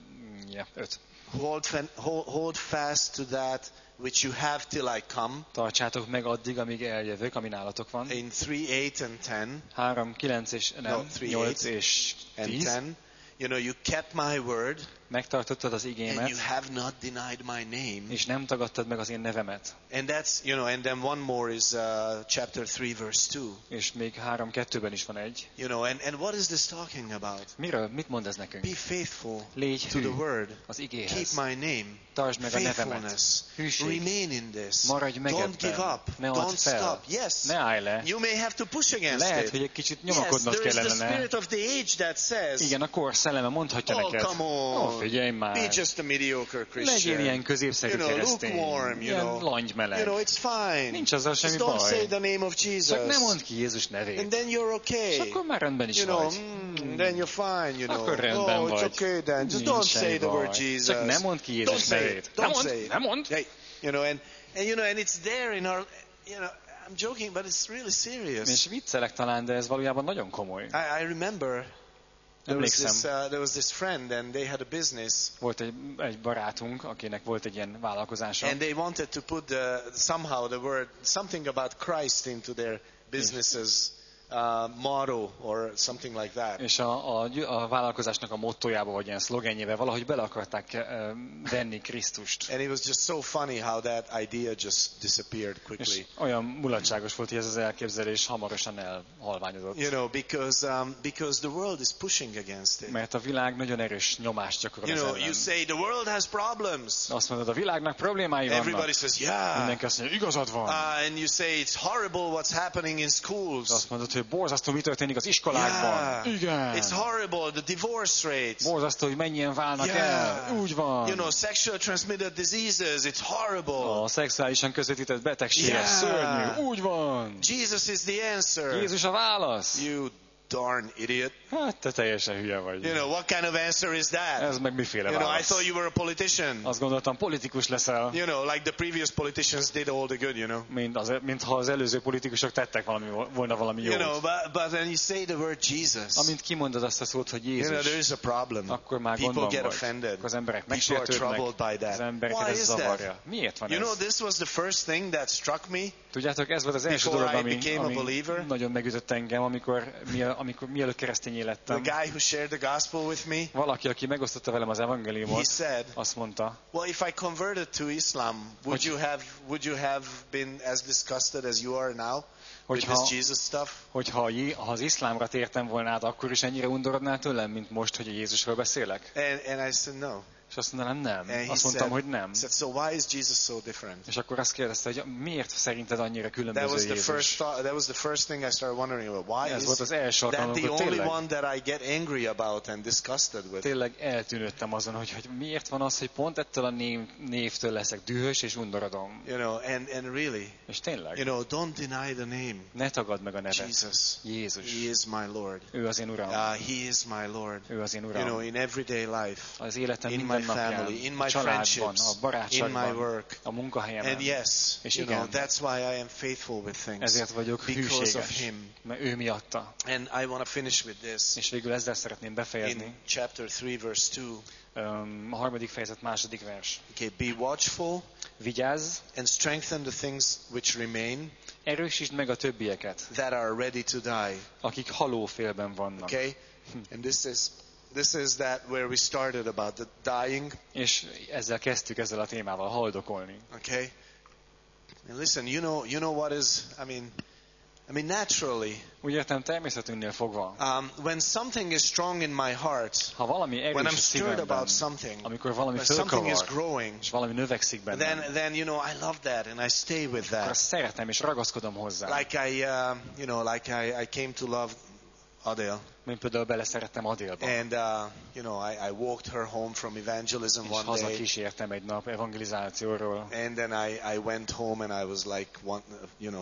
Hold, fan, hold, hold fast to that which you have till I come. Tartsátok meg addig, amíg eljövök, ami nálatok van. In three, eight and ten. három, kilenc és No, nem, three, nyolc eight és and tíz. ten. You know, you kept my word Megtartottad az and igémet, you have not denied my name. és nem tagadtad meg az én nevemet. And that's, you know, and then one more is uh, chapter three, verse two. És még három, kettőben is van egy. You know, and, and what is this talking about? Miről? Mit mond ez nekünk? Be faithful Légy to hű the word. az Keep igéhez. my name. Tartsd meg a nevemet. Faithfulness. Hűség. Remain in this. Maradj meg Don't give ebben. up. Ne add Don't fel. stop. Yes. Ne állj le. You may have to push against Lehet, it. hogy egy kicsit Yes, nyomakodnod there is the kellene. spirit of the age that says, Igen, a kor szelleme mondhatja oh, neked. come on. Ó, figyelj Be már. just a mediocre Christian. Legyél ilyen középszerű You know, keresztény. lukewarm, you Ilyen know. langymeleg. You know, it's fine. Nincs azzal semmi Just don't baj. say the name of Jesus. Csak nem mondd ki Jézus And nevét. then you're okay. És akkor már rendben is You know, vagy. mm, then you're fine, you know. Akkor rendben oh, it's vagy. okay then. Just Nincs don't semmi say the word baj. Jesus. Csak nem mondd ki Jézus Don't say nevét. it. Nem Don't mondd, say it. nem mondd. Hey, you know, and, and you know, and it's there in our, you know, I'm joking, but it's really serious. És viccelek talán, de ez valójában nagyon komoly. I, I remember there was, Emlékszem. this, uh, there was this friend and they had a business Volt egy, egy barátunk, akinek volt egy ilyen vállalkozása. and they wanted to put the, somehow the word, something about Christ into their business's uh, motto or something like that. És a, a, a vállalkozásnak a mottójába, vagy ilyen szlogenjébe valahogy bele akarták uh, venni Krisztust. And it was just so funny how that idea just disappeared És quickly. olyan mulatságos volt, hogy ez az elképzelés hamarosan elhalványodott. You know, because um, because the world is pushing against it. Mert a világ nagyon erős nyomást gyakorol You ez know, ellen. you say the world has problems. Azt mondod, a világnak problémái Everybody vannak. says, yeah. Mindenki azt mondja, igazad van. Uh, and you say it's horrible what's happening in schools. Azt mondod, hogy borzasztó, mi történik az iskolákban. Yeah. Igen. It's horrible, the divorce rates. Borzasztó, hogy mennyien válnak Yeah. el. Úgy van. You know, sexual transmitted diseases, it's horrible. A szexuálisan közvetített betegségek Yeah. szörnyű. Úgy van. Jesus is the answer. Jézus a válasz. You darn idiot. Hát te teljesen hülye vagy. You know, what kind of answer is that? Ez meg miféle You know, I válasz? thought you were a politician. Azt gondoltam, politikus leszel. You know, like the previous politicians did all the good, you know. Mint, az, mint ha az előző politikusok tettek valami, volna valami You know, jót. but, but when you say the word Jesus, Amint kimondod azt a szót, hogy you know, there Jézus, is a problem. akkor már People gondban get vagy. offended. Akkor az emberek People are megsértődnek, troubled by az that. embereket Why ez is zavarja. that? Miért van You know, ez? this was the first thing that struck me. Tudjátok, ez volt az első Before dolog, I ami, became a ami believer. nagyon megütött engem, amikor, miel, amikor mielőtt keresztényé The lettem. guy who shared the gospel with me, Valaki, aki megosztotta velem az he evangéliumot, said, azt mondta, well, if I converted to Islam, would you have would you have been as disgusted as you are now with Hogyha- this Jesus stuff? hogy ha, Jé- ha az iszlámra tértem volna át, akkor is ennyire undorodnál tőlem, mint most, hogy a Jézusról beszélek? And, and I said, no. És azt mondanám, nem. And he Azt mondtam, said, hogy nem. he said, so why is Jesus so different? És akkor azt kérdezte, hogy miért szerinted annyira That was különböző the first Jézus? thought, that was the first thing I started wondering about. Why Ez is volt az első alkalom, that the amikor only tényleg, one that I get angry about and disgusted with? tényleg eltűnődtem azon, hogy, hogy miért van az, hogy pont ettől a név, névtől leszek dühös és undorodom. You know, and, and really, És tényleg, you know, don't deny the name. ne tagadd meg a nevet. Jesus. Jézus. He is my Lord. Ő az én uram. Uh, he is my Lord. Ő az én You know, uram. in everyday life, Az életem in minden my napján, family, in a my családban, friendships, a in my barátságban, work. a munkahelyemen. And yes, És you know, igen. that's why I am faithful with things. Ezért vagyok Because of hűséges, him. mert ő miatta. And I want to finish with this. És végül ezzel szeretném befejezni. In chapter three, verse two. Um, a harmadik fejezet második vers. Okay, be watchful Vigyázz, and strengthen the things which remain erősítsd meg a többieket, that are ready to die. akik halófélben vannak. Okay? And this is this is that where we started about the dying. És ezzel kezdtük, ezzel a témával, haldokolni. Okay? And listen, you know you know what is I mean I mean naturally, Úgy értem, természetünknél fogva, um, when something is strong in my heart, ha valami when erős I'm a stirred szívemben, about something, amikor valami when something is fölkavar, growing, és valami növekszik bennem, then then you know I love that and I stay with akkor that. azt szeretem és ragaszkodom hozzá. Like I, uh, you know, like I, I came to love Adele, Mint például beleszerettem Adélba. and uh, you know, I, I walked her home from evangelism És one haza day, kísértem egy nap evangelizációról, and then I, I went home and I was like, one, you know,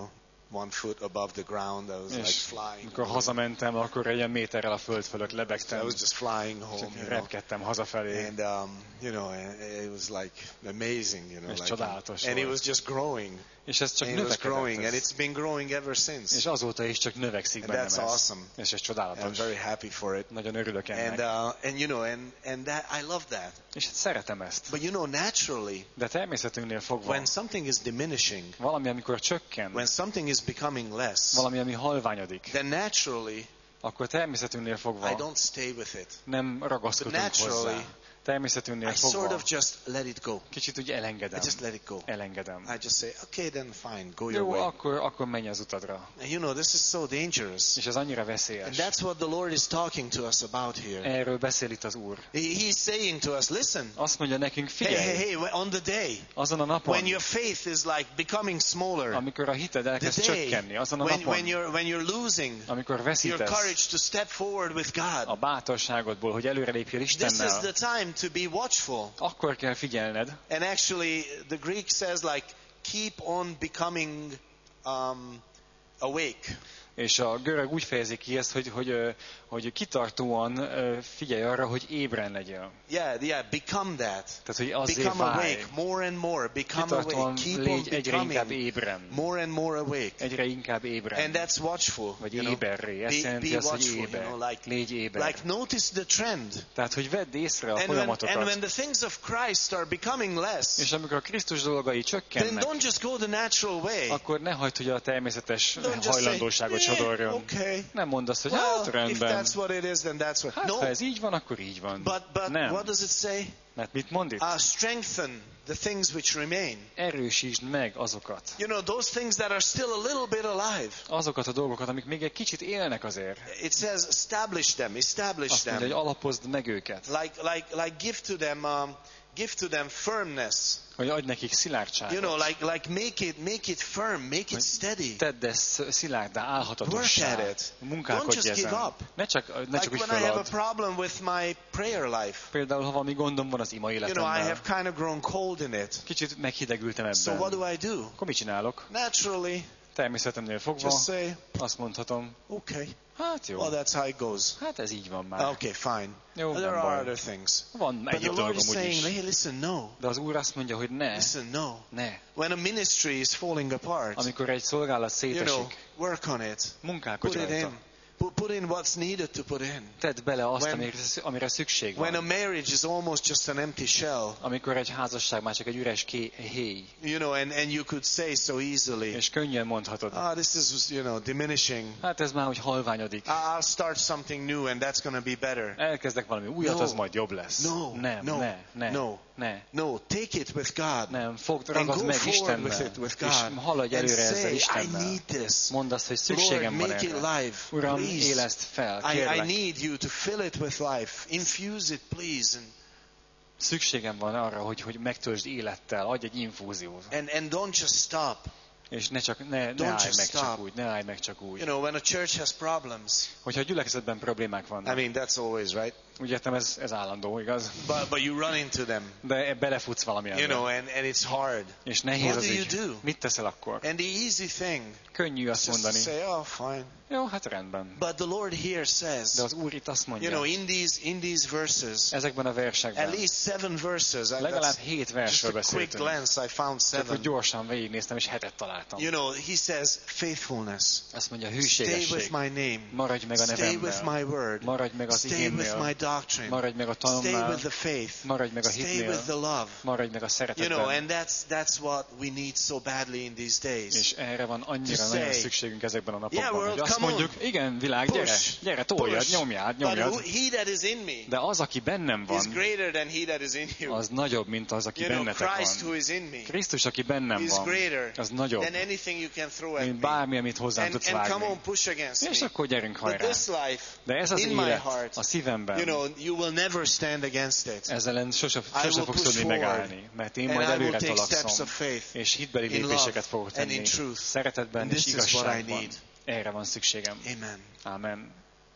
one foot above the ground. I was like És flying. amikor hazamentem, akkor egy ilyen méterrel a föld fölött I lebegtem. was just flying home, Csak you know. repkedtem hazafelé. And um, you know, and it was like amazing, you know, És like, csodálatos and it volt. was just growing, És ez csak and it was growing, növekedett. and Ez. it's been growing ever since. És azóta is csak növekszik And bennem that's ez. awesome. És ez I'm csodálatos. very happy for it. Nagyon örülök And ennek. uh, and you know, and and that I love that. És szeretem ezt. But you know, naturally, De természetünknél fogva, when something is diminishing, valami, amikor csökken, when something is becoming less, valami, ami halványodik, then naturally akkor természetünknél I fogva don't stay with it. nem ragaszkodunk But naturally, hozzá. Természetünknél I sort fogva of just let it go. kicsit úgy I elengedem. just let it go. Elengedem. I just say, okay, then fine, go your Jó, way. akkor, akkor menj az utadra. And you know, this is so dangerous. És ez annyira And veszélyes. that's what the Lord is talking to us about here. Erről beszél itt az Úr. He, he's saying to us, listen, Azt mondja nekünk, hey, hey, figyelj, hey, on the day azon a napon, when your faith is like becoming smaller, amikor a hited the elkezd day csökkenni, azon a when, when, napon, you're, when you're losing amikor your veszítesz courage to step forward with a God, bátorságodból, hogy előrelépjél this is Istennel, the time to be watchful. akkor kell figyelned, And actually, the Greek says like, keep on becoming um, awake. és a görög úgy fejezi ki ezt, hogy, hogy, ö, hogy kitartóan ö, figyelj arra, hogy ébren legyél. Yeah, yeah, become that. Tehát, hogy azzé Become válj. awake, more and more. Become Kitartóan awake. Keep on légy egyre inkább becoming ébren. more and more awake. Egyre inkább ébren. And that's watchful. Vagy you know. éberré. Ez Be, jelenti be azt, hogy watchful, éber. you know, like, Légy éber. like notice the trend. Tehát, hogy vedd észre a And when, folyamatokat. and when the things of Christ are becoming less, És amikor a Krisztus dolgai then csökkennek, don't just go the natural way. akkor ne hagyd, hogy a természetes Don't just hajlandóságot say, sodorjon. eh, okay. Nem mondd azt, hogy Well, hát if rendben. that's what it is, then that's what. Hát No, ha ez így van, akkor így van. but but Nem. what does it say? Mert mit mond itt? Uh, strengthen the things which remain. Erősítsd meg azokat. You know, those things that are still a little bit alive. Azokat a dolgokat, amik még egy kicsit élnek azért. It says establish them, establish Azt mondja, hogy them. alapozd meg őket. Like like like give to them um, give to them firmness. Hogy adj nekik szilárdságot. You know, like like make it make it firm, make it steady. Tedd ezt szilárdá, Work állhatatossá. at it. Don't Munkálkodj just give ezen. up. Ne csak, ne csak Like úgy when I have a fölad. problem with my prayer life. Például, ha valami gondom van az ima You know, I életemmel, have kind of grown cold in it. kicsit meghidegültem So what ebben. do I do? Akkor mit csinálok? Naturally, Természetemnél fogva just say, azt mondhatom, okay, hát jó, well, that's how it goes. hát ez így van már. Okay, fine. Jó, There nem are baj. other things. Van But the egyéb Lord is dolgom saying, úgyis. hey, listen, no. De az Úr azt mondja, hogy ne, Listen, no. ne. When a ministry is falling apart, Amikor egy szolgálat you know, szétesik, work on it. munkálkodj Put it rajta. in. Put, put in what's needed to put in. Tedd bele azt, When- amire, amire szükség When a van. marriage is almost just an empty shell, Amikor egy házasság már csak egy üres ké- héj, you know, and, and you could say so easily, és könnyen mondhatod, ah, this is, you know, diminishing. hát ez már úgy halványodik. I- I'll start something new and that's going to be better. Elkezdek valami újat, No. az majd jobb lesz. No, Nem, no, ne, ne, no. ne. No, take it with God. Nem, fogd, And ragad go meg forward with Istennel, it, with és God. haladj And előre ezzel say, I Istennel. need this. Mondd azt, hogy Lord, szükségem van make it erre. live, Uram, please. éleszd fel, I, I kérlek. need you to fill it with life. Infuse it, please. And, Szükségem van arra, hogy, hogy megtöltsd élettel, adj egy infúziót. and, and don't just stop. És ne csak, ne, ne Don't állj just meg stop. csak úgy, ne állj meg csak You úgy. know, when a church has problems, Hogyha a gyülekezetben problémák I vannak, mean, that's always right. úgy értem, ez, ez állandó, igaz? But, but you run into them, De belefutsz valamilyen. you know, and, and it's hard. És nehéz What az do you ügy. do? Mit teszel akkor? And the easy thing Könnyű is azt just to mondani. say, oh, fine. Jó, hát rendben. But the Lord here De says, az Úr itt azt you mondja, know, in these in these verses, ezekben a at versekben, least seven verses. I- legalább that's hét just versről a quick beszéltünk. glance. I found Csak hogy seven. gyorsan végignéztem, és hetet találtam. You know, he says faithfulness. Azt mondja, Stay with hűségesség. my name. Maradj meg a Stay with nevemmel. my word. Maradj meg az Stay with my igémnél. doctrine. Maradj meg a Stay tanulmnál. with the faith. Maradj meg a Stay hitnél. with the love. Maradj meg a You know, szeretetben. and that's that's what we need so badly in these days. És erre van annyira To nagyon say, szükségünk ezekben a yeah, napokban, world, hogy azt come on. mondjuk, igen, világ, gyere, Push. gyere, toljad, Push. nyomjad, But who, nyomjad. he that is in me De az, aki bennem is van, greater than he that is in you. az nagyobb, mint az, aki You know, bennetek Christ who van. is in me Krisztus, aki bennem is van, greater az nagyobb, than anything you can throw at mint me. bármi, amit hozzám And, tudsz and come vágni. on, push against És me. akkor gyerünk But hajrá. this life, De ez az in my élet heart, a szívemben, you know, you will never stand against it. ezzel ellen sose, I sose will fogsz push tudni forward. megállni, mert én And majd I will előre take steps talakszom, of faith és hitbeli in love lépéseket fogok and in tenni, truth. szeretetben And és this is what I igazságban. need. Erre van szükségem. Amen. Amen.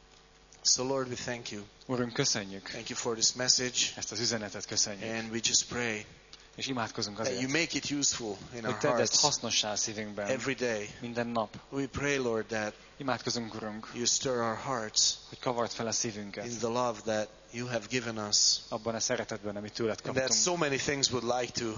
So Lord, we thank you. Urunk, köszönjük. Thank you for this message. Ezt az üzenetet köszönjük. And we just pray És imádkozunk that you azért, make it useful in our hogy tedd ezt hearts hasznossá a szívünkben, every day. minden nap. We pray, Lord, that Imádkozunk, Urunk, you stir our hearts hogy kavard fel a szívünket in the love that you have given us. abban a szeretetben, amit tőled And that kaptunk. so many things would like to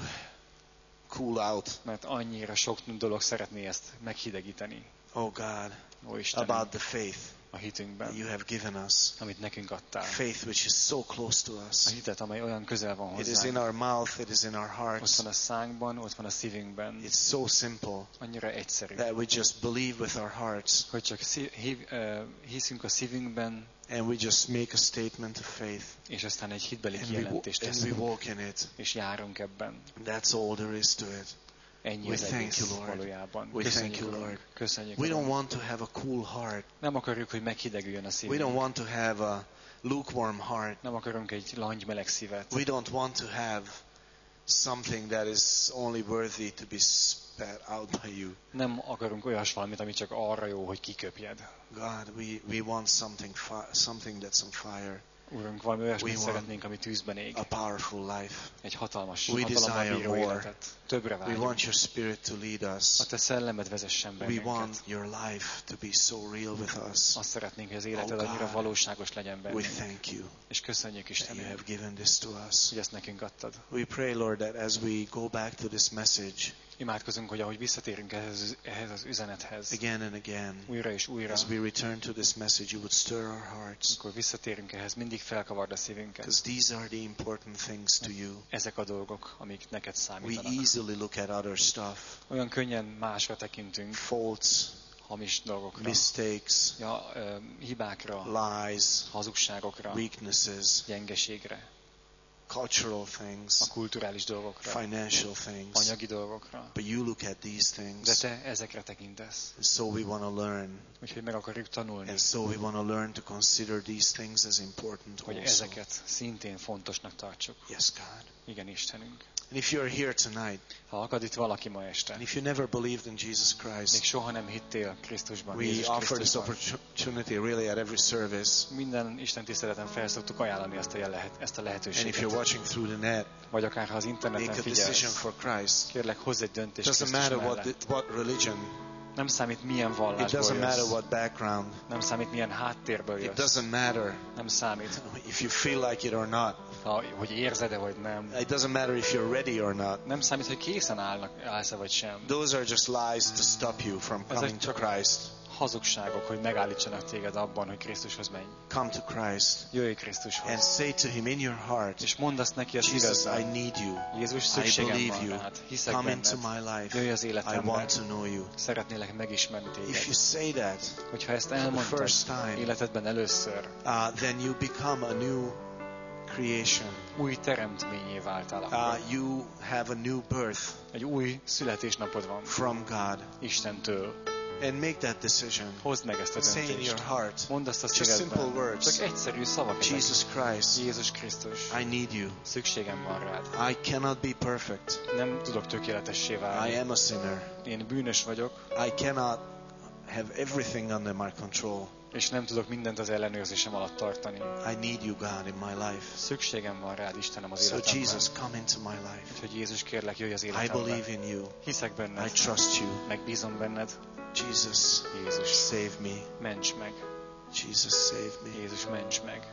cool out. Mert annyira sok dolog szeretné ezt meghidegíteni. Oh God, Ó Istenem, about the faith a hitünkben, that you have given us. amit nekünk adtál. Faith which is so close to A us. hitet, amely olyan közel van It is in hozzánk. our mouth, it is in our Ott hearts. van a szánkban, ott van a szívünkben. It's so simple Annyira egyszerű, that we just believe with our hearts hogy csak szív, hív, uh, hiszünk a szívünkben, and we just make a statement of faith és aztán egy hitbeli and we, wa- kijelentést and we teszünk, walk in it. és járunk ebben. That's all there is to it. Ennyi We az thank egész you, Lord. valójában. We Köszönjük, thank you, Urunk. Lord. Köszönjük, We don't Urunk. want to have a cool heart. Nem akarjuk, hogy meghidegüljön a We szívünk. don't want to have a lukewarm heart. Nem akarunk egy langy meleg szívet. We don't want to have something that is only worthy to be spat out by you. Nem akarunk olyas valamit, ami csak arra jó, hogy kiköpjed. God, we, we want something fi- something that's on fire, Urunk, valami olyasmit We want szeretnénk, ami tűzben ég. a powerful life. Egy hatalmas, We hatalommal desire bíró more. életet. Többre We vágyunk. want your spirit to lead us. A te szellemed vezessen We bennünket. want your life to be so real with us. Azt szeretnénk, hogy az életed Oh, annyira God. valóságos legyen We bennünk. thank you És köszönjük that you Istenünk, have given this to us. hogy ezt nekünk adtad. We pray, Lord, that as we go back to this message Imádkozunk, hogy ahogy visszatérünk ehhez, ehhez az üzenethez, again and again, újra és újra, as we return to this message, you would stir our hearts. amikor visszatérünk ehhez, mindig felkavard a szívünket. Because these are the important things to you. Ezek a dolgok, amik neked We számítanak. easily look at other stuff, Olyan könnyen másra tekintünk, faults, hamis dolgokra, mistakes, ja, ö, hibákra, lies, hazugságokra, weaknesses, gyengeségre, cultural things, a kulturális dolgokra, financial things. anyagi dolgokra. But you look at these De things, te ezekre tekintesz. and so we want to learn. Úgyhogy meg akarjuk tanulni, And so we want to learn to consider these things as important hogy also. ezeket szintén fontosnak tartsuk. Yes, God. Igen, Istenünk. And if you're here tonight, Ha akad itt valaki ma este, and if you never believed in Jesus még Christ, soha nem hittél Krisztusban, we Jézus offer this Krisztusban, opportunity really at every service. minden Isten tiszteleten fel szoktuk ajánlani ezt a, lehet, ezt a And if you're lehetőséget. watching through the net, Vagy akár ha az interneten make a decision figyelsz, for Christ. kérlek, hozz egy döntést It doesn't Krisztus matter what, mellett. the, what religion, Nem számít milyen it vallásból doesn't matter jössz. what background, Nem számít milyen háttérből it jössz. doesn't matter Nem számít, if you feel like it or not. ha, hogy érzed-e vagy nem. It doesn't matter if you're ready or not. Nem számít, hogy készen állnak, állsz-e vagy sem. Those are just lies to stop you from Ezek coming to csak Christ. hazugságok, hogy megállítsanak téged abban, hogy Krisztushoz menj. Come to Christ Jöjj and Krisztushoz. say to Him in your heart, És mondd azt neki a Jesus, I szívedben. need you. Jézus, I szükségem believe van you. rád. Hiszek Come into benned. my life. Jöjj az I életembe. want to know you. Szeretnélek megismerni If téged. you say that, Hogyha ezt for the elmondtad first time, életedben először, uh, then you become a new creation. új teremtményé váltál akkor. Uh, you have a new birth Egy új születésnapod van from God. Istentől. And make that decision. Hozd meg ezt a Say in your döntést. heart, Mondd azt a just simple szívedben. words. Csak egyszerű szavak ezek. Jesus Christ, Jézus Krisztus. I need you. Szükségem van rád. I cannot be perfect. Nem tudok tökéletessé I válni. am a sinner. Én bűnös vagyok, I cannot have everything under my control. és nem tudok mindent az ellenőrzésem alatt tartani. I need you, God, in my life. Szükségem van rád, Istenem, az So életemben. Jesus, come into my life. Úgyhogy Jézus, kérlek, jöjj az I életembe. believe in you. Hiszek I benned, trust you. megbízom benned. Jesus, Jézus, save me. ments meg. Jesus, save me. Jézus, ments meg.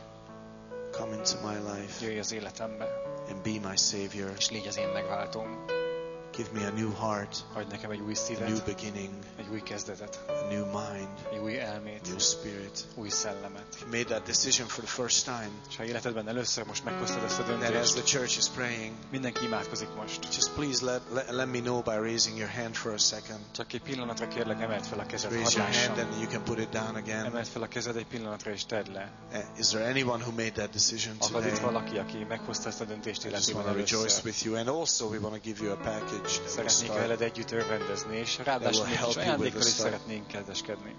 Come into my life Jöjj az életembe, and be my Savior. és légy az én megváltóm. Give me a new heart, Adj nekem egy új a new szívet, beginning, egy új kezdetet, a new mind, egy új elmét, new spirit. új szellemet. If you made that decision for the first time, És ha életedben először most meghoztad ezt a then as döntést, the church is praying, mindenki imádkozik most. just please let, let, let me know by raising your hand for a second. Csak egy pillanatra kérlek, emeld fel a kezed, Raise your hand hadd and you can put it down again. Emeld fel a kezed egy pillanatra, és tedd le. Uh, Is there anyone who made that decision Akad itt today? valaki, aki meghozta ezt a döntést I just életében want to rejoice először. with you, and also we want to give you a package that will Szeretnék start. veled együtt örvendezni, és ráadásul will még help kis you with ajándékkal the is start. szeretnénk kedveskedni.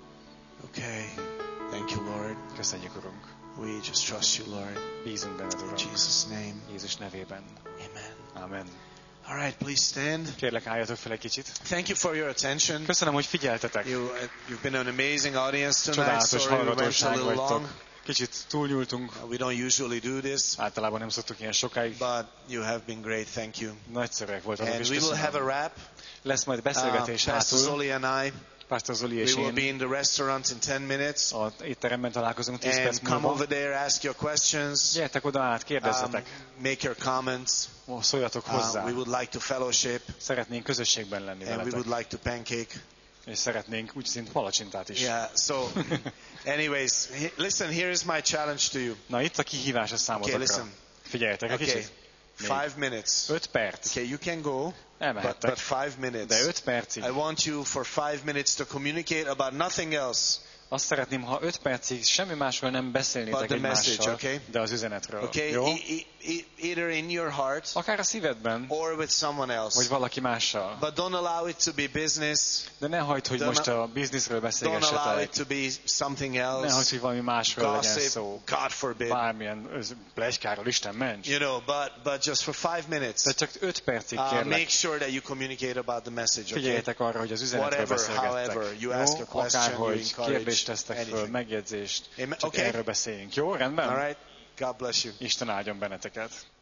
Okay. Thank you, Lord. Köszönjük, Urunk. We just trust you, Lord. Bízunk benned, In Uram. Jesus' name. Jézus nevében. Amen. Amen. All right, please stand. Kérlek, álljatok fel egy kicsit. Thank you for your attention. Köszönöm, hogy figyeltetek. You, uh, you've been an amazing audience tonight. Csodálatos Sorry we went a hallgatóság little long. vagytok. Kicsit túlnyúltunk, We don't usually do this, általában nem szoktuk ilyen sokáig. but you have been great. Thank you. Nagyszerűek voltatok, And és we will have a köszönöm. wrap. Lesz majd Uh, beszélgetés Pastor hátul. Zoli and I, Pastor Zoli we és will be én in the restaurant in ten minutes. a étteremben találkozunk tíz perc And come múlva. over there, ask your questions, Gyertek oda át, um, kérdezzetek, make your comments. Ó, szóljatok Uh, hozzá. we would like to fellowship, Szeretnénk közösségben lenni and we veletek. would like to pancake. És szeretnénk úgy szint palacsintát is. Yeah, so anyways, he- listen, here is my challenge to you. Na itt a kihívás a Okay, számotokra. listen. Figyeljetek egy Okay, kicsit. five minutes. Öt perc. Okay, you can go, but, Elmehettek. but five De minutes. öt percig. I want you for five minutes to communicate about nothing else. Azt szeretném, ha öt percig semmi másról nem But beszélnétek the egymással, message, okay? de az üzenetről. Okay, Jó? e- e- e- either in your heart Akár a szívedben, or with someone vagy else. valaki mással. But don't allow it to be business. De ne hagyd, hogy Don't- most a bizniszről Don't allow beszélgessetek. it to be something Ne hagyd, else. hogy valami másról legyen Gossip, szó. God forbid. Bármilyen öz- pletykáról, Isten ments. You know, but but just for five minutes, De csak öt percig uh, kérlek. make sure that you communicate about the message. Okay. Figyeljetek arra, hogy az üzenetről Whatever, beszélgettek. however, you ask a Jó? question, you Akárhogy encourage kérdést tesztek föl, anything. megjegyzést, Amen. csak Okay. erről beszéljünk. Jó? Rendben? All right. God bless you. Isten áldjon benneteket.